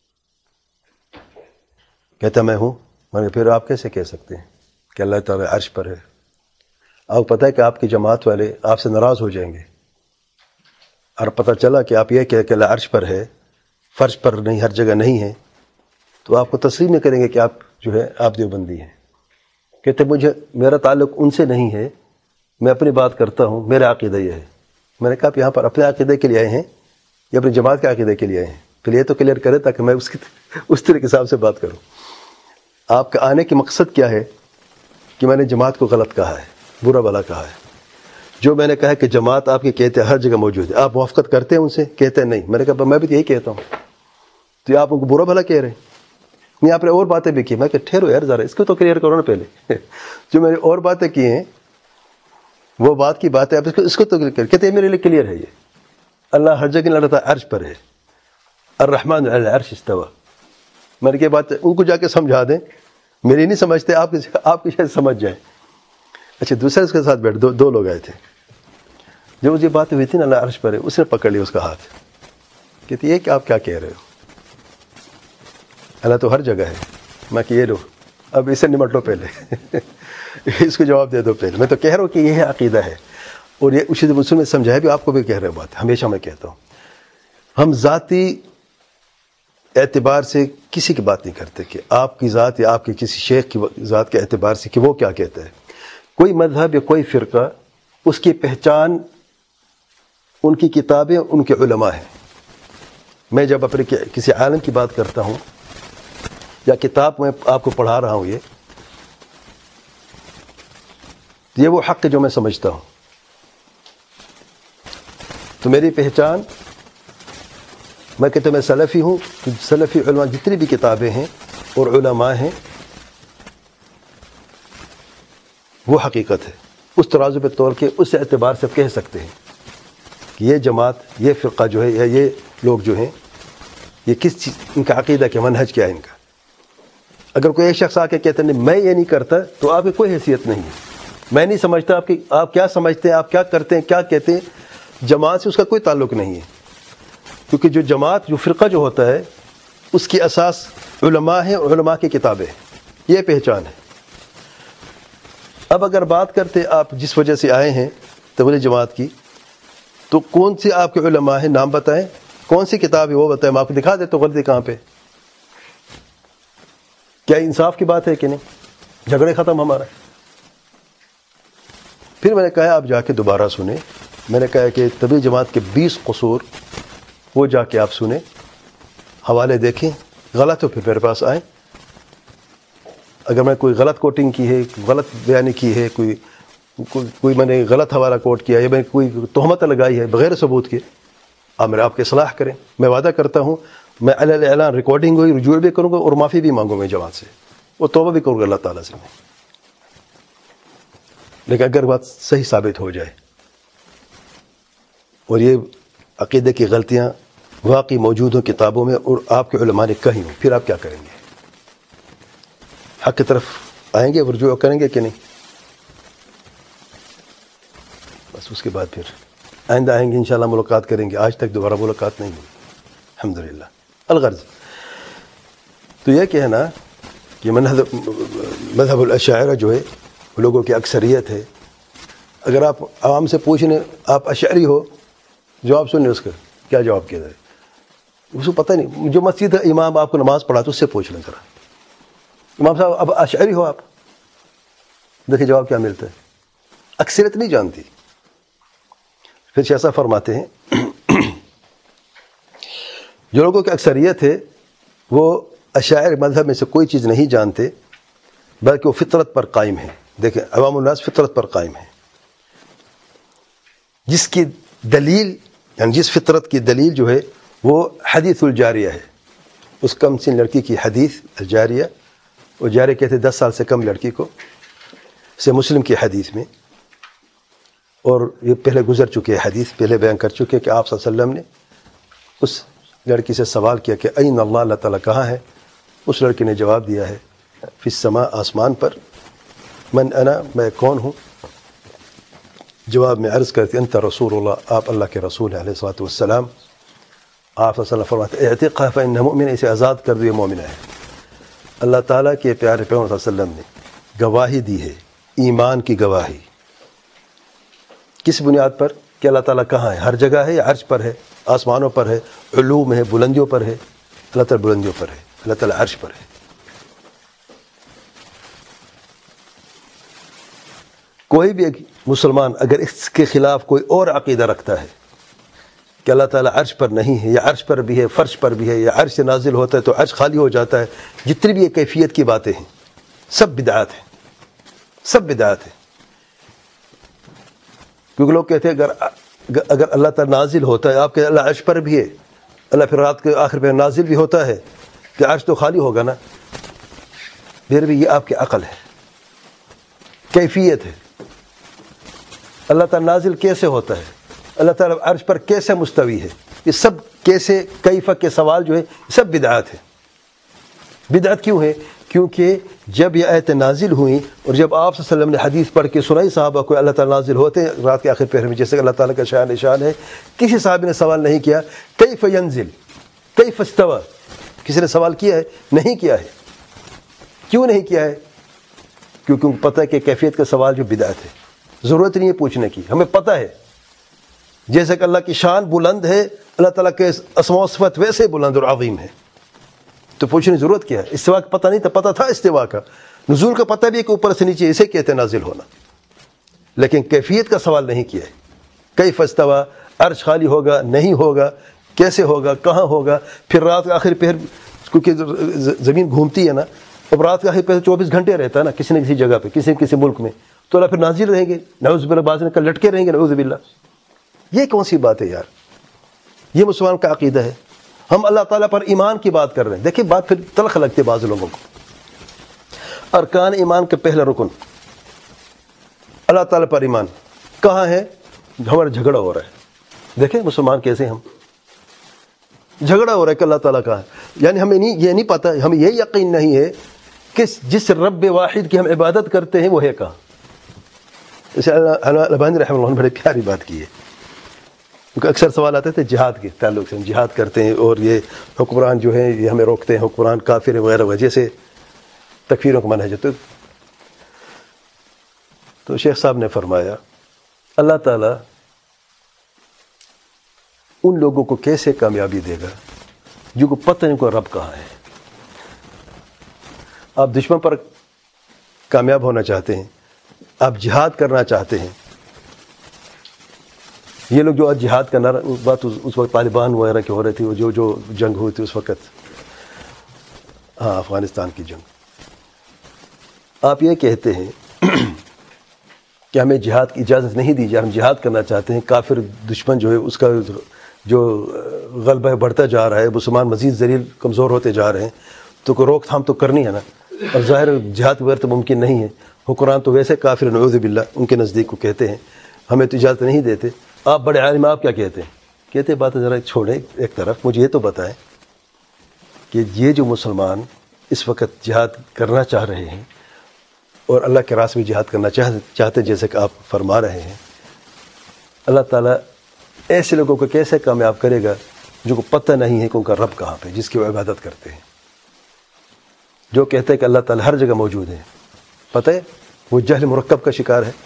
کہتا میں ہوں. میں نے پھر آپ کیسے کہہ سکتے ہیں کہ اللہ تعالیٰ عرش پر ہے؟ آپ کو پتہ ہے کہ آپ کی جماعت والے آپ سے ناراض ہو جائیں گے، اور پتہ چلا کہ آپ یہ کہ اللہ عرش پر ہے، فرش پر نہیں، ہر جگہ نہیں ہے، تو آپ کو تسلیم نہیں کریں گے کہ آپ جو ہے آپ دیوبندی ہیں. کہتے مجھے میرا تعلق ان سے نہیں ہے، میں اپنی بات کرتا ہوں، میرا عقیدہ یہ ہے. میں نے کہا آپ یہاں پر اپنے عقیدے کے لیے آئے ہیں یا اپنی جماعت کے عقیدے کے لیے آئے ہیں؟ پھر یہ تو کلیئر کرے تاکہ میں اس طرح کے حساب سے بات کروں. آپ کا آنے کے مقصد کیا ہے کہ میں نے جماعت کو غلط کہا ہے، برا بھلا کہا ہے. جو میں نے کہا کہ جماعت آپ کے کہتے ہیں ہر جگہ موجود ہے، آپ موافقت کرتے ہیں ان سے؟ کہتے ہیں نہیں. میں نے کہا میں بھی یہی کہتا ہوں. تو یہ آپ ان کو برا بھلا کہہ رہے ہیں. نہیں آپ نے اور باتیں بھی کی. میں کہ ٹھہرو یار ذرا اس کو تو کلیئر کرو نا پہلے. جو میں نے اور باتیں کی ہیں وہ بات کی بات ہے, اب اس کو تو کلیئر کہتے ہیں میرے لیے کلیئر ہے. یہ اللہ ہر جگہ اللہ تعالیٰ عرش پر ہے. الرحمن علی العرش استوى. میں نے یہ بات ان کو جا کے سمجھا دیں, میری نہیں سمجھتے, آپ کی شاید سمجھ جائیں. اچھا دوسرے اس کے ساتھ بیٹھ دو لوگ آئے تھے. جب مجھے بات ہوئی تھی نا اللہ عرش پر ہے, اس نے پکڑ لیا اس کا ہاتھ. کہتی یہ کہ آپ کیا کہہ رہے ہو, اللہ تو ہر جگہ ہے. میں کہ یہ لو اب اسے نمٹ لو پہلے, اس کو جواب دے دو پہلے. میں تو کہہ رہا ہوں کہ یہ عقیدہ ہے, اور یہ اسی مسلم میں سمجھایا بھی, آپ کو بھی کہہ رہے بات. ہمیشہ میں کہتا ہوں ہم ذاتی اعتبار سے کسی کی بات نہیں کرتے کہ آپ کی ذات یا آپ کے کسی شیخ کی ذات کے اعتبار سے کہ وہ کیا کہتا ہے. کوئی مذہب یا کوئی فرقہ, اس کی پہچان ان کی کتابیں, ان کے علماء ہیں. میں جب اپنے کسی عالم کی بات کرتا ہوں یا کتاب میں آپ کو پڑھا رہا ہوں, یہ وہ حق ہے جو میں سمجھتا ہوں. تو میری پہچان, میں کہتا ہوں میں سلفی ہوں. سلفی علماء جتنی بھی کتابیں ہیں اور علماء ہیں وہ حقیقت ہے. اس ترازو پہ توڑ کے اس اعتبار سے کہہ سکتے ہیں کہ یہ جماعت, یہ فرقہ جو ہے یا یہ لوگ جو ہیں, یہ کس چیز, ان کا عقیدہ کیا, منہج کیا ہے ان کا. اگر کوئی ایک شخص آ کے کہتا نہیں میں یہ نہیں کرتا, تو آپ کی کوئی حیثیت نہیں ہے. میں نہیں سمجھتا آپ کیا سمجھتے ہیں, آپ کیا کرتے ہیں, کیا کہتے ہیں, جماعت سے اس کا کوئی تعلق نہیں ہے. کیونکہ جو جماعت, جو فرقہ جو ہوتا ہے, اس کی اساس علماء ہیں اور علماء کی کتابیں ہیں. یہ پہچان ہے. اب اگر بات کرتے آپ جس وجہ سے آئے ہیں تبلیغ جماعت کی, تو کون سے آپ کے علماء ہیں, نام بتائیں, کون سی کتاب ہے وہ بتائیں, میں آپ کو دکھا دیتا ہوں غلطی کہاں پہ. کیا انصاف کی بات ہے کہ نہیں؟ جھگڑے ختم ہمارا. پھر میں نے کہا آپ جا کے دوبارہ سنیں. میں نے کہا کہ تبلیغ جماعت کے 20 قصور وہ جا کے آپ سنیں, حوالے دیکھیں, غلط ہو پھر میرے پاس آئیں. اگر میں کوئی غلط کوٹنگ کی ہے, غلط بیانی کی ہے, کوئی میں نے غلط حوالہ کوٹ کیا ہے, میں کوئی تہمت لگائی ہے بغیر ثبوت کے, آپ کے اصلاح کریں. میں وعدہ کرتا ہوں میں علی اعلان ریکارڈنگ ہوئی, رجوع بھی کروں گا اور معافی بھی مانگوں گا جماعت سے, اور توبہ بھی کروں گا اللہ تعالیٰ سے. لیکن اگر بات صحیح ثابت ہو جائے اور یہ عقیدے کی غلطیاں واقعی موجود ہوں کتابوں میں اور آپ کے علماء نے کہیں ہوں, پھر آپ کیا کریں گے؟ حق کی طرف آئیں گے, رجوع کریں گے کہ نہیں؟ بس اس کے بعد پھر آئندہ آئیں گے انشاءاللہ, ملاقات کریں گے. آج تک دوبارہ ملاقات نہیں ہوئی الحمدللہ. الغرض تو یہ کہنا کہ مذہب الاشاعرہ جو ہے لوگوں کی اکثریت ہے. اگر آپ عوام سے پوچھیں آپ اشعری ہو, جواب سنیں اس کا کیا جواب کیا جائے, اس کو پتہ نہیں. جو مسجد امام آپ کو نماز پڑھا تو اس سے پوچھ لیں ذرا, امام صاحب اب اشعری ہو آپ, دیکھیں جواب کیا ملتا ہے. اکثریت نہیں جانتی. پھر ایسا فرماتے ہیں جو لوگوں کی اکثریت ہے وہ اشاعر مذہب میں سے کوئی چیز نہیں جانتے, بلکہ وہ فطرت پر قائم ہے. دیکھیں عوام الناس فطرت پر قائم ہے, جس کی دلیل یعنی جس فطرت کی دلیل جو ہے وہ حدیث الجاریہ ہے. اس کم سن لڑکی کی حدیث الجاریہ, وہ جاریہ کہتے 10 سال سے کم لڑکی کو, سے مسلم کی حدیث میں. اور یہ پہلے گزر چکے حدیث, پہلے بیان کر چکے کہ آپ صلی اللہ علیہ وسلم نے اس لڑکی سے سوال کیا کہ این اللہ, اللہ تعالیٰ کہاں ہے؟ اس لڑکی نے جواب دیا ہے فی السماء, آسمان پر. من انا, میں کون ہوں؟ جواب میں عرض کرتی انت رسول اللہ, آپ اللہ کے رسول ہیں علیہ الصلوۃ والسلام. آپ صلی اللہ علیہ وسلم فرماتے اعتقها فإنها مؤمنہ, اسے آزاد کر دو یہ مومنہ ہے. اللہ تعالیٰ کے پیارے پیغمبر صلی اللہ علیہ وسلم نے گواہی دی ہے, ایمان کی گواہی. کس بنیاد پر؟ کہ اللہ تعالیٰ کہاں ہے, ہر جگہ ہے یا عرش پر ہے, آسمانوں پر ہے, علوم ہے, بلندیوں پر ہے. اللہ تعالیٰ بلندیوں پر ہے, اللہ تعالیٰ عرش پر ہے. کوئی بھی ایک مسلمان اگر اس کے خلاف کوئی اور عقیدہ رکھتا ہے کہ اللہ تعالیٰ عرش پر نہیں ہے, یا عرش پر بھی ہے, فرش پر بھی ہے, یا عرش سے نازل ہوتا ہے تو عرش خالی ہو جاتا ہے, جتنی بھی یہ کیفیت کی باتیں ہیں سب بدعات ہیں, سب بدعات ہیں. کیونکہ لوگ کہتے ہیں اگر اللہ تعالیٰ نازل ہوتا ہے, آپ کے اللہ عرش پر بھی ہے, اللہ پھر رات کے آخر پہ نازل بھی ہوتا ہے کہ عرش تو خالی ہوگا نا. پھر بھی یہ آپ کی عقل ہے, کیفیت ہے. اللہ تعالیٰ نازل کیسے ہوتا ہے, اللہ تعالیٰ عرش پر کیسے مستوی ہے, یہ سب کیسے کیفہ کے سوال جو ہے سب بدعات ہے. بدعت کیوں ہے؟ کیونکہ جب یہ آیت نازل ہوئیں اور جب آپ صلی اللہ علیہ وسلم نے حدیث پڑھ کے سنائی صحابہ کو اللہ تعالیٰ نازل ہوتے ہیں رات کے آخر پہر میں, جیسے کہ اللہ تعالیٰ کا شان نشان ہے, کسی صحابی نے سوال نہیں کیا کیف ینزل کیف استوى. کسی نے سوال کیا ہے؟ نہیں کیا ہے. کیوں نہیں کیا ہے؟ کیونکہ ان کو پتہ ہے کہ کیفیت کا سوال جو بدعت ہے, ضرورت نہیں ہے پوچھنے کی. ہمیں پتہ ہے جیسے کہ اللہ کی شان بلند ہے, اللہ تعالیٰ کے اسماء و صفات ویسے بلند اور عظیم ہے, تو پوچھنے کی ضرورت کیا ہے؟ استوا کا پتہ نہیں تھا, پتہ تھا استوا کا. نزول کا پتہ بھی ہے کہ اوپر سے نیچے, اسے کہتے ہیں نازل ہونا. لیکن کیفیت کا سوال نہیں کیا ہے. کیف استوا, عرش خالی ہوگا نہیں ہوگا, کیسے ہوگا, کہاں ہوگا. پھر رات کا آخر پہر, کیونکہ زمین گھومتی ہے نا, اب رات کا آخر پہر 24 گھنٹے رہتا ہے نا کسی نہ کسی جگہ پہ, کسی نہ کسی ملک میں, تو اللہ پھر نازل رہیں گے. نعوذ باللہ, بعض کل لٹکے رہیں گے, نعوذ باللہ. یہ کون سی بات ہے یار؟ یہ مسلمان کا عقیدہ ہے. ہم اللہ تعالیٰ پر ایمان کی بات کر رہے ہیں. دیکھیں بات پھر تلخ لگتی ہے بعض لوگوں کو. ارکان ایمان کا پہلا رکن اللہ تعالیٰ پر ایمان کہاں ہے؟ ہمارا جھگڑا ہو رہا ہے. دیکھیں مسلمان کیسے, ہم جھگڑا ہو رہا ہے کہ اللہ تعالیٰ کہاں ہے. یعنی ہمیں یہ نہیں پتہ, ہمیں یہ یقین نہیں ہے کہ جس رب واحد کی ہم عبادت کرتے ہیں وہ ہے کہاں. اسے البانی رحمہ اللہ نے بڑے پیاری بات کی ہے. کیونکہ اکثر سوال آتے تھے جہاد کے تعلق سے, ہم جہاد کرتے ہیں اور یہ حکمران جو ہیں یہ ہمیں روکتے ہیں, حکمران کافر وغیرہ وجہ سے تکفیروں کو منع ہے. تو شیخ صاحب نے فرمایا اللہ تعالیٰ ان لوگوں کو کیسے کامیابی دے گا جو کو پتہ نہیں کو رب کہاں ہے. آپ دشمن پر کامیاب ہونا چاہتے ہیں, آپ جہاد کرنا چاہتے ہیں. یہ لوگ جو آج جہاد کا نعرہ, بات اس وقت طالبان وغیرہ کی ہو رہی تھی, جو جنگ ہوئی تھی اس وقت, ہاں افغانستان کی جنگ. آپ یہ کہتے ہیں کہ ہمیں جہاد کی اجازت نہیں دی جائے, ہم جہاد کرنا چاہتے ہیں. کافر دشمن جو ہے اس کا جو غلبہ بڑھتا جا رہا ہے, مسلمان مزید ذلیل کمزور ہوتے جا رہے ہیں, تو کوئی روک تھام تو کرنی ہے نا. اور ظاہر جہاد بغیر تو ممکن نہیں ہے. حکمران تو ویسے کافر نعوذ باللہ ان کے نزدیک کو کہتے ہیں, ہمیں تو اجازت نہیں دیتے. آپ بڑے عالم, آپ کیا کہتے ہیں؟ کہتے بات ذرا چھوڑیں ایک طرف, مجھے یہ تو بتائیں کہ یہ جو مسلمان اس وقت جہاد کرنا چاہ رہے ہیں اور اللہ کے راستے میں جہاد کرنا چاہتے ہیں جیسے کہ آپ فرما رہے ہیں, اللہ تعالیٰ ایسے لوگوں کو کیسے کامیاب کرے گا جو کو پتہ نہیں ہے کہ ان کا رب کہاں پہ, جس کی وہ عبادت کرتے ہیں. جو کہتے ہیں کہ اللہ تعالیٰ ہر جگہ موجود ہے, پتہ ہے وہ جہل مرکب کا شکار ہے.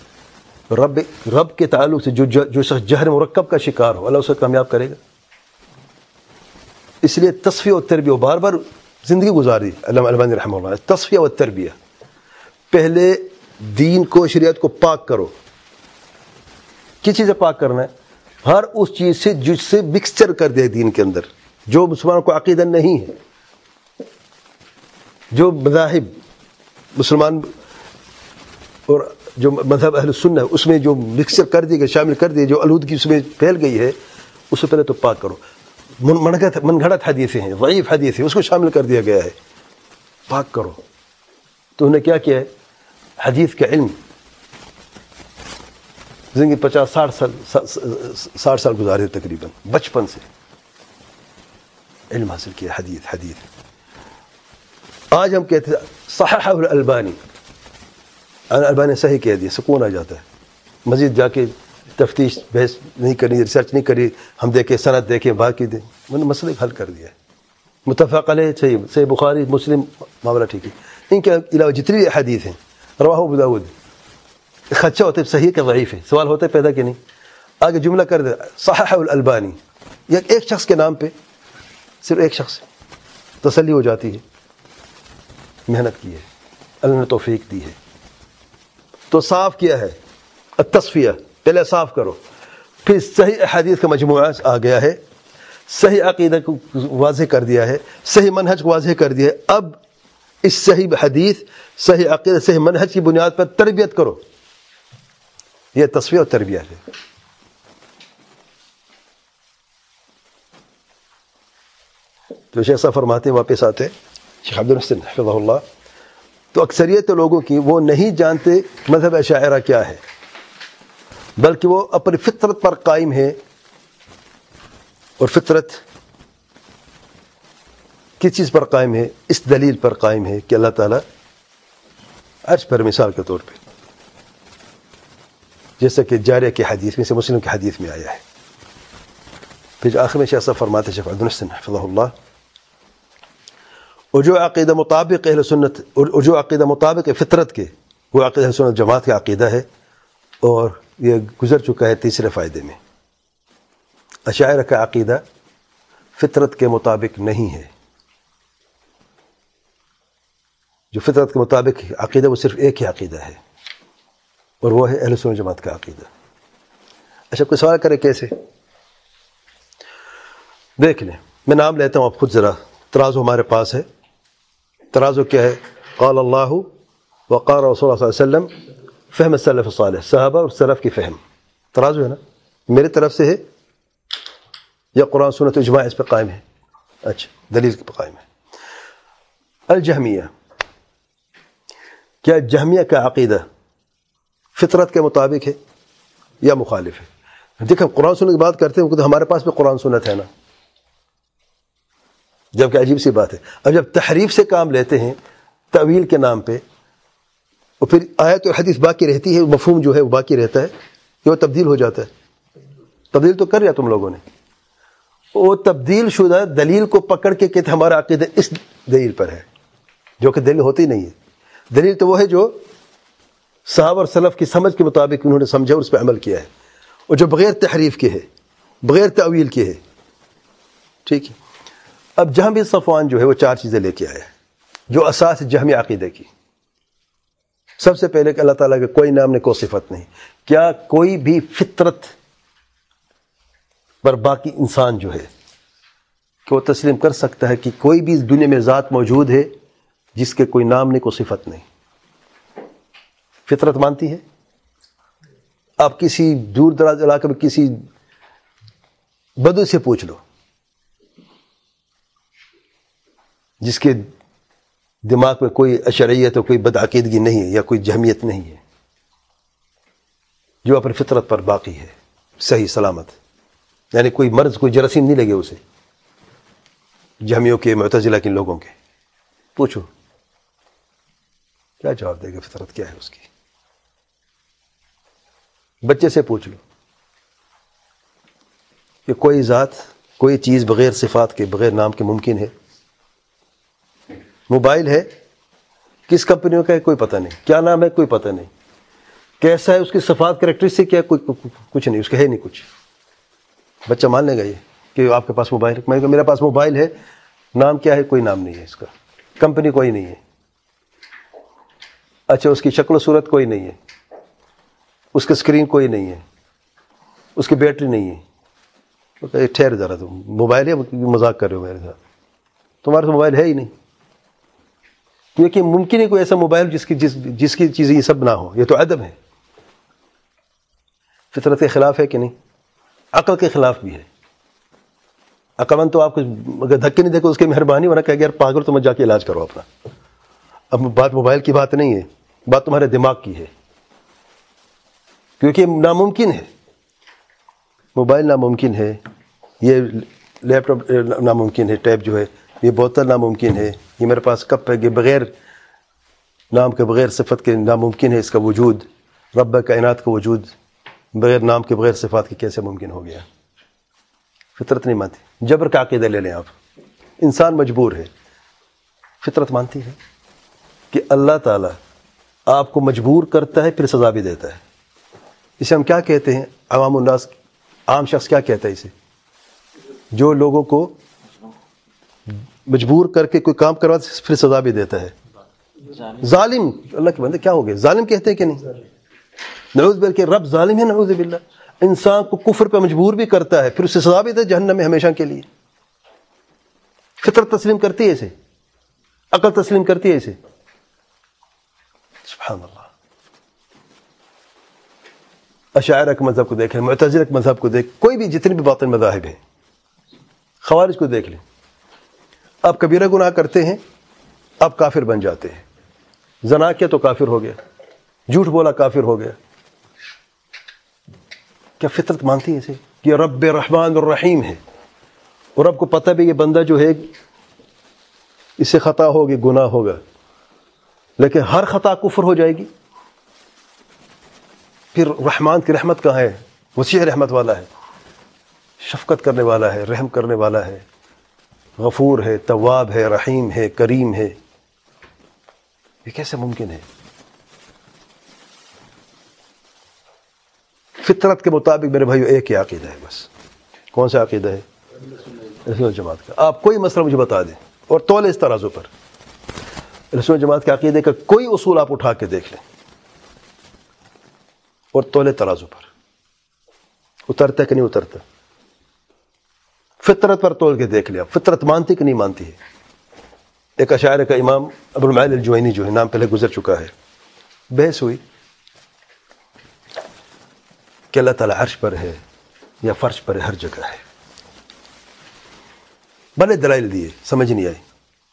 رب کے تعلق سے جو شخص جہل مرکب کا شکار ہو, اللہ اسے کامیاب کرے گا. اس لیے تصفیہ و تربیہ بار بار زندگی گزاری علامہ البانی رحمہ اللہ, تصفیہ و تربیہ. پہلے دین کو, شریعت کو پاک کرو. کس چیز سے پاک کرنا ہے؟ ہر اس چیز سے جس سے مکسچر کر دے دین کے اندر, جو مسلمانوں کو عقیدہ نہیں ہے, جو مذاہب مسلمان اور جو مذہب اہل سنت ہے اس میں جو مکسچر کر دی گئی, شامل کر دی, جو آلودگی اس میں پھیل گئی ہے, اس سے پہلے تو پاک کرو. من گھڑت حدیثیں ہیں, ضعیف حدیثیں, اس کو شامل کر دیا گیا ہے, پاک کرو. تو انہوں نے کیا کیا ہے؟ حدیث کا علم زندگی 50-60 سال گزارے تقریباً, بچپن سے علم حاصل کیا حدیث. آج ہم کہتے ہیں صححہ الالبانی, البانی نے صحیح کہہ دیا, سکون آ جاتا ہے. مزید جا کے تفتیش بحث نہیں کرنی, ریسرچ نہیں کری, ہم دیکھیں سند دیکھیں باقی دیں, میں نے مسئلے حل کر دیا ہے. متفق علیہ صحیح بخاری مسلم, معاملہ ٹھیک ہے. ان کے علاوہ جتنی بھی احادیث ہیں, رواہ ابو داؤد, خدشہ ہوتا ہے صحیح کہ ضعیف ہے, سوال ہوتا ہے پیدا کہ نہیں. آگے جملہ کر دے صححہ الالبانی, یہ ایک شخص کے نام پہ, صرف ایک شخص, تسلی ہو جاتی ہے. محنت کی ہے, اللہ نے توفیق دی ہے. تو صاف کیا ہے التصفیہ, پہلے صاف کرو, پھر صحیح احادیث کا مجموعہ آ گیا ہے, صحیح عقیدہ کو واضح کر دیا ہے, صحیح منہج کو واضح کر دیا ہے. اب اس صحیح حدیث, صحیح عقیدہ, صحیح منہج کی بنیاد پر تربیت کرو. یہ تصفیہ اور تربیہ ہے. تو شیخ صاحب فرماتے ہیں واپس آتے شیخ عبد المحسن حفظہ اللہ، تو اکثریت لوگوں کی وہ نہیں جانتے مذہب اشاعرہ کیا ہے، بلکہ وہ اپنی فطرت پر قائم ہے. اور فطرت کس چیز پر قائم ہے؟ اس دلیل پر قائم ہے کہ اللہ تعالیٰ عرش پر، مثال کے طور پہ جیسا کہ جاریہ کی حدیث میں سے مسلم کی حدیث میں آیا ہے. پھر آخر میں شیخ صاحب فرماتے شیخ عبد المحسن حفظہ اللہ، اور جو عقیدہ مطابق اہل سنت، اور جو عقیدہ مطابق فطرت کے، وہ عقیدہ اہل سنت جماعت کا عقیدہ ہے. اور یہ گزر چکا ہے تیسرے فائدے میں. اشاعرہ کا عقیدہ فطرت کے مطابق نہیں ہے. جو فطرت کے مطابق عقیدہ وہ صرف ایک ہی عقیدہ ہے، اور وہ ہے اہل سنت جماعت کا عقیدہ. اچھا کوئی سوال کرے کیسے؟ دیکھ لیں، میں نام لیتا ہوں، آپ خود ذرا. ترازو ہمارے پاس ہے. ترازو کیا ہے؟ قال اللہ وقال رسول اللہ صلی اللہ علیہ وسلم، فہم السلف الصالح، صحابہ اور سلف کی فہم. ترازو ہے نا، میری طرف سے ہے یا قرآن سنت اجماع اس پہ قائم ہے؟ اچھا، دلیل پہ قائم ہے. الجہمیہ، کیا جہمیہ کا عقیدہ فطرت کے مطابق ہے یا مخالف ہے؟ دیکھیں قرآن سنت کی بات کرتے ہیں تو ہمارے پاس بھی قرآن سنت ہے نا، جبکہ عجیب سی بات ہے. اب جب تحریف سے کام لیتے ہیں تأویل کے نام پہ، اور پھر آیت اور حدیث باقی رہتی ہے، مفہوم جو ہے وہ باقی رہتا ہے، کہ وہ تبدیل ہو جاتا ہے. تبدیل تو کر لیا تم لوگوں نے. وہ تبدیل شدہ دلیل کو پکڑ کے کہتے ہمارا عقیدہ اس دلیل پر ہے، جو کہ دلیل ہوتی نہیں ہے. دلیل تو وہ ہے جو صحابہ اور سلف کی سمجھ کے مطابق انہوں نے سمجھا اور اس پہ عمل کیا ہے، اور جو بغیر تحریف کے ہے، بغیر تأویل کے ہے. ٹھیک ہے. اب جہمی صفوان جو ہے وہ 4 چیزیں لے کے آیا ہے جو اساس جہمی عقیدے کی. سب سے پہلے کہ اللہ تعالیٰ کے کوئی نام نہیں، کوئی صفت نہیں. کیا کوئی بھی فطرت پر باقی انسان جو ہے کہ وہ تسلیم کر سکتا ہے کہ کوئی بھی اس دنیا میں ذات موجود ہے جس کے کوئی نام نہیں، کوئی صفت نہیں؟ فطرت مانتی ہے؟ آپ کسی دور دراز علاقے میں کسی بدو سے پوچھ لو جس کے دماغ میں کوئی اشعریت اور کوئی بدعقیدگی نہیں ہے یا کوئی جہمیت نہیں ہے، جو اپنی فطرت پر باقی ہے صحیح سلامت، یعنی کوئی مرض، کوئی جراثیم نہیں لگے اسے، جہمیوں کے، معتزلہ کے لوگوں کے. پوچھو کیا جواب دے گا؟ فطرت کیا ہے اس کی؟ بچے سے پوچھ لو کہ کوئی ذات، کوئی چیز بغیر صفات کے، بغیر نام کے ممکن ہے؟ موبائل ہے، کس کمپنیوں کا ہے کوئی پتہ نہیں، کیا نام ہے کوئی پتہ نہیں، کیسا ہے اس کی صفات، کریکٹرسٹک کیا ہے کچھ نہیں، اس کا ہے نہیں کچھ. بچہ مان لے گا یہ کہ آپ کے پاس موبائل ہے؟ میں کہ میرے پاس موبائل ہے، نام کیا ہے؟ کوئی نام نہیں ہے اس کا، کمپنی کوئی نہیں ہے. اچھا اس کی شکل و صورت کوئی نہیں ہے، اس کا اسکرین کوئی نہیں ہے، اس کی بیٹری نہیں ہے. ٹھہر ذرا، تم موبائل ہے، مذاق کر رہے ہو میرے ساتھ؟ تمہارے تو موبائل ہے ہی نہیں، کیونکہ ممکن ہے کوئی ایسا موبائل جس کی چیزیں یہ سب نہ ہو. یہ تو عدم ہے. فطرت کے خلاف ہے کہ نہیں؟ عقل کے خلاف بھی ہے. عقل مند تو آپ کو اگر دھکے نہیں دے کو اس کی مہربانی، ورنہ کہ یار پاگل تم جا کے علاج کرو اپنا. اب بات موبائل کی بات نہیں ہے، بات تمہارے دماغ کی ہے، کیونکہ ناممکن ہے. موبائل ناممکن ہے، یہ لیپ ٹاپ ناممکن ہے، ٹیب جو ہے، یہ بوتل ناممکن ہے، یہ میرے پاس کپ ہے، یہ بغیر نام کے، بغیر صفت کے ناممکن ہے اس کا وجود. رب کائنات کا وجود بغیر نام کے، بغیر صفات کے کیسے ممکن ہو گیا؟ فطرت نہیں مانتی. جبر کا عقیدہ لے لیں آپ، انسان مجبور ہے. فطرت مانتی ہے کہ اللہ تعالیٰ آپ کو مجبور کرتا ہے، پھر سزا بھی دیتا ہے. اسے ہم کیا کہتے ہیں؟ عوام الناس، عام شخص کیا کہتا ہے اسے؟ جو لوگوں کو مجبور کر کے کوئی کام کرواتا ہے پھر سزا بھی دیتا ہے. ظالم. اللہ کے بندے کیا ہو گئے؟ ظالم کہتے ہیں کہ نہیں؟ نعوذ باللہ کہ رب ظالم ہے، نعوذ باللہ. انسان کو کفر پہ مجبور بھی کرتا ہے، پھر اسے سزا بھی دیتا ہے جہنم میں ہمیشہ کے لیے. فطرت تسلیم کرتی ہے اسے؟ عقل تسلیم کرتی ہے اسے؟ سبحان اللہ. اشاعرہ کے مذہب کو دیکھ لیں، معتزلہ کے مذہب کو دیکھ، کوئی بھی جتنے بھی باطن مذاہب ہیں، خوارج کو دیکھ لیں، آپ کبیرہ گناہ کرتے ہیں، آپ کافر بن جاتے ہیں. زنا کیا تو کافر ہو گیا، جھوٹ بولا کافر ہو گیا. کیا فطرت مانتی ہے اسے کہ یہ رب رحمان الرحیم ہے، اور رب کو پتہ بھی یہ بندہ جو ہے اس سے خطا ہوگی، گناہ ہوگا، لیکن ہر خطا کفر ہو جائے گی؟ پھر رحمان کی رحمت کہاں ہے؟ وسیع رحمت والا ہے، شفقت کرنے والا ہے، رحم کرنے والا ہے، غفور ہے، تواب ہے، رحیم ہے، کریم ہے. یہ کیسے ممکن ہے؟ فطرت کے مطابق میرے بھائیو ایک ہی عقیدہ ہے بس. کون سا عقیدہ ہے؟ اہل سنت جماعت کا. آپ کوئی مسئلہ مجھے بتا دیں اور تولے اس ترازو پر، اہل سنت جماعت کے عقیدے کا کوئی اصول آپ اٹھا کے دیکھ لیں اور تولے ترازو پر اترتا کہ نہیں اترتا. فطرت پر تول کے دیکھ لیا، فطرت مانتی کہ نہیں مانتی ہے. ایک اشاعرہ کا امام ابو المعالی الجوینی جو ہے، نام پہلے گزر چکا ہے، بحث ہوئی کہ اللہ تعالیٰ عرش پر ہے یا فرش پر ہے، ہر جگہ ہے. بڑے دلائل دیے، سمجھ نہیں آئی.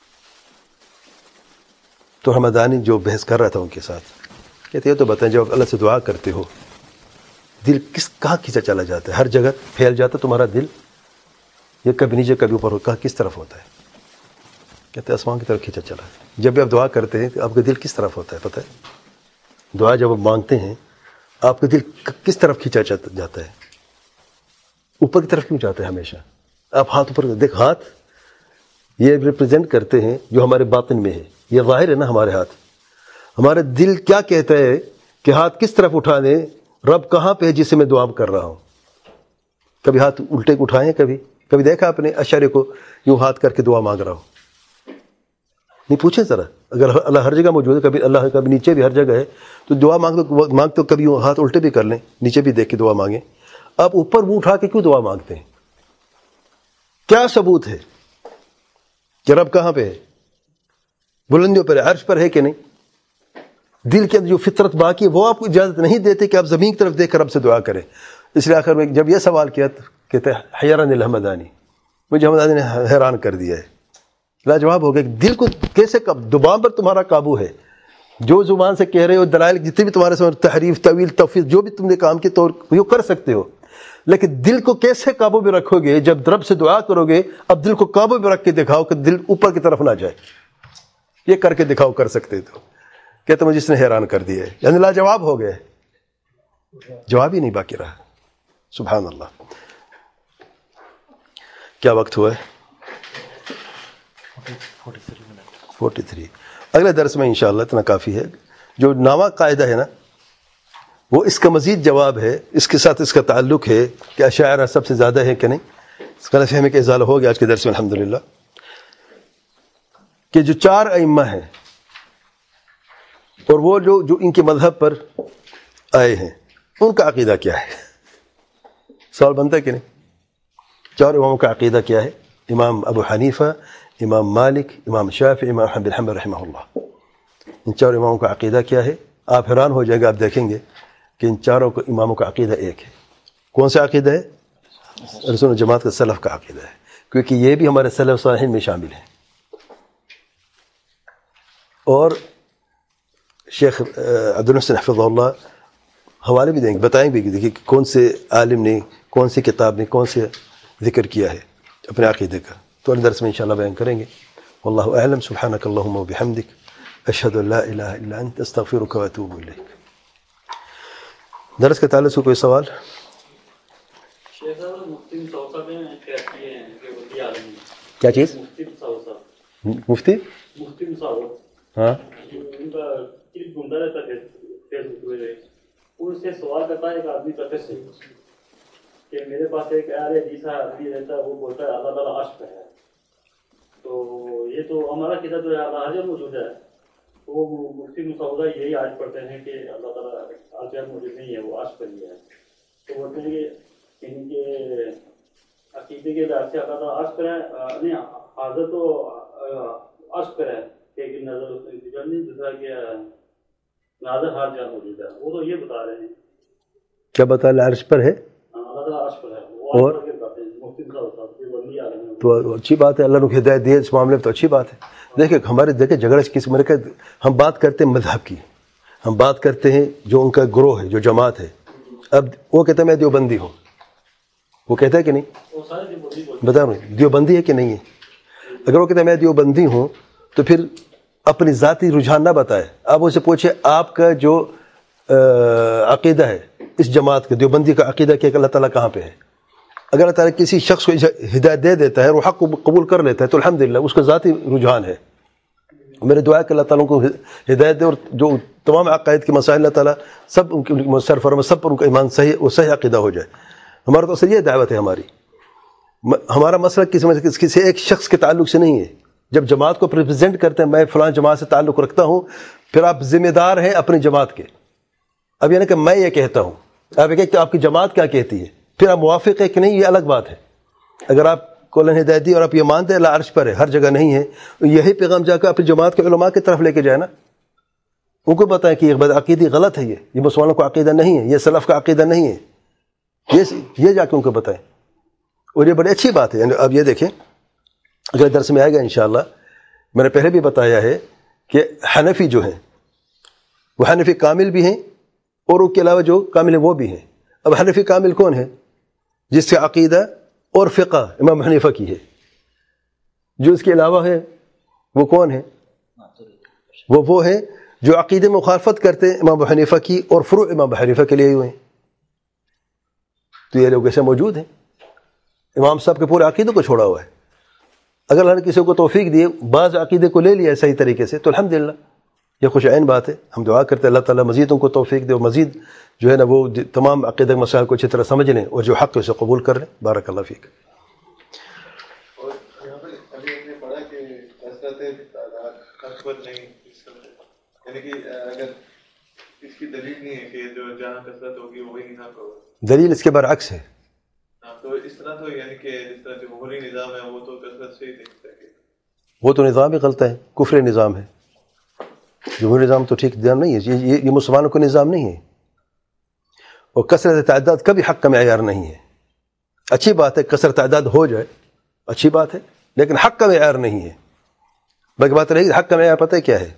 تو حمدانی جو بحث کر رہا تھا ان کے ساتھ، کہتے ہیں تو بتائیں جب اللہ سے دعا کرتے ہو دل کہاں کھینچا چلا جاتا ہے؟ ہر جگہ پھیل جاتا تمہارا دل، یہ کبھی نیچے کبھی اوپر، کہاں کس طرف ہوتا ہے؟ کہتے ہیں آسمان کی طرف کھینچا چلا ہے. جب بھی آپ دعا کرتے ہیں تو آپ کا دل کس طرف ہوتا ہے پتہ ہے؟ دعا جب آپ مانگتے ہیں آپ کا دل کس طرف کھینچا جاتا ہے؟ اوپر کی طرف کیوں جاتا ہے ہمیشہ؟ آپ ہاتھ اوپر دیکھ، ہاتھ یہ ریپرزینٹ کرتے ہیں جو ہمارے باطن میں ہے، یہ ظاہر ہے نا ہمارے ہاتھ. ہمارا دل کیا کہتا ہے کہ ہاتھ کس طرف اٹھانے، رب کہاں پہ ہے جسے میں دعا کر رہا ہوں؟ کبھی ہاتھ الٹے اٹھائے ہیں؟ کبھی دیکھا آپ نے اشعری کو یوں ہاتھ کر کے دعا مانگ رہا ہو؟ نہیں، پوچھیں ذرا. اگر اللہ ہر جگہ موجود ہے، کبھی اللہ کبھی نیچے بھی ہر جگہ ہے، تو دعا مانگتے کبھی یوں ہاتھ الٹے بھی کر لیں، نیچے بھی دیکھ کے دعا مانگیں. آپ اوپر منہ اٹھا کے کیوں دعا مانگتے ہیں؟ کیا ثبوت ہے کہ رب کہاں پہ ہے؟ بلندیوں پر ہے، عرش پر ہے کہ نہیں؟ دل کے اندر جو فطرت باقی ہے وہ آپ کو اجازت نہیں دیتے کہ آپ زمین کی طرف دیکھ کر رب سے دعا کریں. اس لیے آخر میں جب یہ سوال کیا تو کہتے ہیں حیران الحمدانی، مجھے حمدانی نے حیران کر دیا ہے. لاجواب ہو گیا کہ دل کو کیسے زبان پر تمہارا قابو ہے، جو زبان سے کہہ رہے ہو، دلائل جتنے بھی تمہارے سامنے، تحریف، طویل، تفویض، جو بھی تم نے کام کے طور وہ کر سکتے ہو، لیکن دل کو کیسے قابو میں رکھو گے؟ جب رب سے دعا کرو گے اب دل کو قابو میں رکھ کے دکھاؤ کہ دل اوپر کی طرف نہ جائے. یہ کر کے دکھاؤ، کر سکتے تو کہتے مجھے اس نے حیران کر دیا ہے. یعنی لاجواب ہو گئے، جواب ہی نہیں باقی رہا. سبحان اللہ. کیا وقت ہوا ہے؟ 43. اگلے درس میں انشاءاللہ اتنا کافی ہے. جو نامہ قاعدہ ہے نا، وہ اس کا مزید جواب ہے، اس کے ساتھ اس کا تعلق ہے کہ اشاعرہ سب سے زیادہ ہے کہ نہیں. اس کا فہمی کا ازالہ ہو گیا آج کے درس میں الحمدللہ. کہ جو 4 ائمہ ہیں اور وہ جو ان کے مذہب پر آئے ہیں، ان کا عقیدہ کیا ہے؟ سوال بنتا ہے کہ نہیں؟ 4 اماموں کا عقیدہ کیا ہے؟ امام ابو حنیفہ، امام مالک، امام شافعی، امام احمد بن حنبل رحمہ اللہ. ان 4 اماموں کا عقیدہ کیا ہے؟ آپ حیران ہو جائیں گے، آپ دیکھیں گے کہ ان 4 اماموں کا عقیدہ ایک ہے. کون سا عقیدہ ہے؟ رسول جماعت کا سلف کا عقیدہ ہے، کیونکہ یہ بھی ہمارے سلف صالحین میں شامل ہیں. اور شیخ عبد المحسن حفظہ اللہ حوالے بھی دیں گے، بتائیں بھی کہ دیکھیے کون سے عالم نے، کون سی کتاب نے، کون سے ذکر کیا ہے اپنے عقیدے کا. تو اگلے درس میں انشاءاللہ بیان کریں گے. واللہ اعلم. سبحانک اللہم وبحمدک، اشہد ان لا الہ الا انت، استغفرک واتوب الیک. درس کے تعلق سے کوئی سوال؟ کیا چیز؟ مفتی ہاں، گھومتا رہتا ہے فیس بک پہ، وہ اس سے سوال کرتا ہے ایک آدمی طرف سے کہ میرے پاس ایک حدیث آدمی رہتا ہے، وہ بولتا ہے اللہ تعالیٰ عرش پہ ہے. تو یہ تو ہمارا کتاب جو ہے اللہ حاضر موجود ہے، وہ مفتی مسعودہ یہی آج پڑھتے ہیں کہ اللہ تعالیٰ حاضر موجود نہیں ہے، وہ عرش پر ہی ہے. تو بولتے ہیں کہ ان کے عقیدے کے لحاظ سے اللہ تعالیٰ عرش پر ہے، نہیں حاضر تو عرش پر ہے، لیکن نظر نہیں دوسرا کہ ناظر ہر جگہ موجود ہے. وہ تو یہ بتا رہے ہیں. کیا بتا؟ عرش پر ہے اللہ تعالیٰ عرش پر ہے، وہ عرش پر کے بتاتے ہیں. تو اچھی بات ہے, اللہ نے ہدایت دی اس معاملے میں تو اچھی بات ہے. دیکھیں جھگڑا کس میرے کا, ہم بات کرتے ہیں مذہب کی, ہم بات کرتے ہیں جو ان کا گروہ ہے, جو جماعت ہے. اب وہ کہتا ہے میں دیوبندی ہوں, وہ کہتا ہے کہ نہیں؟ بتا رہا ہوں دیوبندی ہے کہ نہیں ہے. اگر وہ کہتا ہے میں دیوبندی ہوں تو پھر اپنی ذاتی رجحان نہ بتائے, آپ اسے پوچھے آپ کا جو عقیدہ ہے اس جماعت کا, دیوبندی کا عقیدہ کہ اللہ تعالیٰ کہاں پہ ہے. اگر اللہ تعالیٰ کسی شخص کو ہدایت دے دیتا ہے اور وہ حق کو قبول کر لیتا ہے تو الحمدللہ اس کا ذاتی رجحان ہے. میرے دعا ہے کہ اللہ تعالیٰ کو ہدایت دے, اور جو تمام عقائد کے مسائل اللہ تعالیٰ سب ان کے سر فرما, سب پر ان کا ایمان صحیح اور صحیح عقیدہ ہو جائے. ہمارا تو اصل یہ دعوت ہے ہماری. ہمارا مسئلہ کسی ایک شخص کے تعلق سے نہیں ہے. جب جماعت کو ریپرزینٹ کرتے ہیں, میں فلاں جماعت سے تعلق رکھتا ہوں, پھر آپ ذمہ دار ہیں اپنی جماعت کے. اب یہ کہ میں یہ کہتا ہوں, آپ یہ کہتے ہیں آپ کی جماعت کیا کہتی ہے, پھر آپ موافق ہے کہ نہیں, یہ الگ بات ہے. اگر آپ کو اللہ نے ہدایت دی اور آپ یہ مانتے ہیں اللہ عرش پر ہے, ہر جگہ نہیں ہے, یہی پیغام جا کر اپنی جماعت کے علماء کی طرف لے کے جائے نا. ان کو بتائیں کہ یہ عقیدی غلط ہے, یہ مسلمانوں کا عقیدہ نہیں ہے, یہ سلف کا عقیدہ نہیں ہے, یہ جا کے ان کو بتائیں. اور یہ بڑی اچھی بات ہے. اب یہ دیکھیں اگلے درس میں آئے گا انشاءاللہ. میں نے پہلے بھی بتایا ہے کہ حنفی جو ہیں وہ حنفی کامل بھی ہیں, اور ان کے علاوہ جو کامل ہیں وہ بھی ہیں. اب حنفی کامل کون ہے؟ جس سے عقیدہ اور فقہ امام حنیفہ کی ہے. جو اس کے علاوہ ہے وہ کون ہے؟ وہ ہے جو عقیدے میں مخالفت کرتے ہیں امام حنیفہ کی, اور فروع امام حنیفہ کے لیے ہوئے ہیں. تو یہ لوگ ایسے موجود ہیں, امام صاحب کے پورے عقیدے کو چھوڑا ہوا ہے. اگر اللہ نے کسی کو توفیق دی, بعض عقیدے کو لے لیا صحیح طریقے سے, تو الحمدللہ یہ خوش عین بات ہے. ہم دعا کرتے ہیں اللہ تعالیٰ مزید ان کو توفیق دے, اور مزید جو ہے نا وہ تمام عقیدہ مسائل کو اچھی طرح سمجھ لیں, اور جو حق ہے اسے قبول کر لیں. بارک اللہ فیک. اور یہاں پر ابھی ہم نے پڑھا کہ کثرت حق پر نہیں, یعنی کہ اگر اس کی دلیل نہیں ہے کہ جو جہاں کثرت ہوگی وہی حق ہوگا. دلیل اس کے برعکس ہے. تو اس طرح تو یعنی کہ جس طرح جمہوری نظام ہے وہ تو کثرت سے ہی نہیں سکے, وہ تو نظام ہی غلط ہے, کفر نظام ہے. جمہوری نظام تو ٹھیک نظام نہیں ہے, یہ مسلمانوں کا نظام نہیں ہے. اور کثرت تعداد کا بھی حق کا معیار نہیں ہے. اچھی بات ہے کثرت تعداد ہو جائے, اچھی بات ہے, لیکن حق کا معیار نہیں ہے. باقی بات رہی حق کا معیار پتہ ہے کیا ہے؟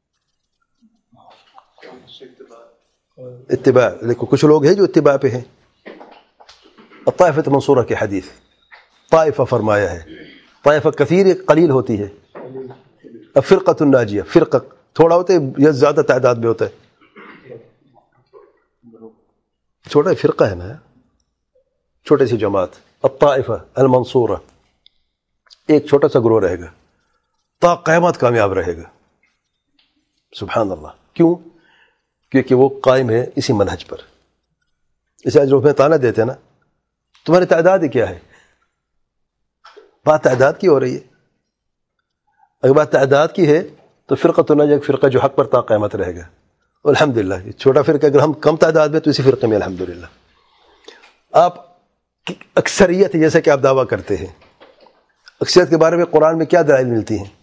اتباع. لیکن کچھ لوگ ہیں جو اتباع پہ ہیں. الطائفۃ منصورہ کی حدیث, طائفہ فرمایا ہے, طائفہ کثیر قلیل ہوتی ہے. فرقۃ الناجیہ, فرقہ تھوڑا ہوتا ہے یا زیادہ تعداد میں ہوتا ہے؟ چھوٹا فرقہ ہے نا, چھوٹی سی جماعت. الطائفہ المنصورہ, ایک چھوٹا سا گروہ رہے گا, تا قیامت کامیاب رہے گا. سبحان اللہ. کیوں؟ کیونکہ وہ قائم ہے اسی منہج پر. اسے جو ہمیں تانا دیتے ہیں نا, تمہاری تعداد ہی کیا ہے؟ بات تعداد کی ہو رہی ہے. اگر بات تعداد کی ہے تو فرقۃ الناجیہ ایک فرقہ جو حق پر تا قیامت رہے گا. الحمدللہ یہ چھوٹا فرقہ, اگر ہم کم تعداد میں تو اسی فرقے میں الحمدللہ. آپ اکثریت جیسا کہ آپ دعویٰ کرتے ہیں, اکثریت کے بارے میں قرآن میں کیا دلائل ملتی ہیں؟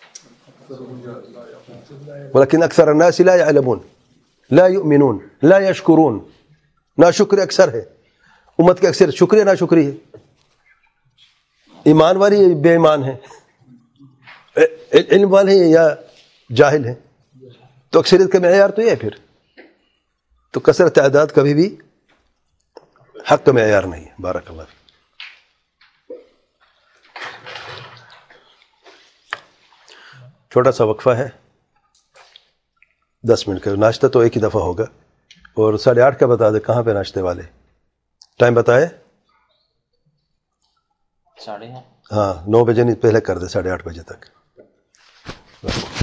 ولیکن اکثر الناس لا يعلمون لا يؤمنون لا يشکرون. ناشکر اکثر ہے, امت کے اکثر شکریہ ناشکری ہے. ایمان والی بے ایمان ہے, علم والے ہیں یا جاہل ہیں. تو اکثریت کا معیار تو یہ ہے پھر. تو کثرت تعداد کبھی بھی حق کا معیار نہیں ہے. بارک اللہ فیک. چھوٹا سا وقفہ ہے 10 منٹ کا. ناشتہ تو ایک ہی دفعہ ہوگا, اور 8:30 کا بتا دے کہاں پہ ناشتے والے, ٹائم بتائے. 9:30. ہاں 9 بجے نہیں, پہلے کر دے 8:30 بجے تک.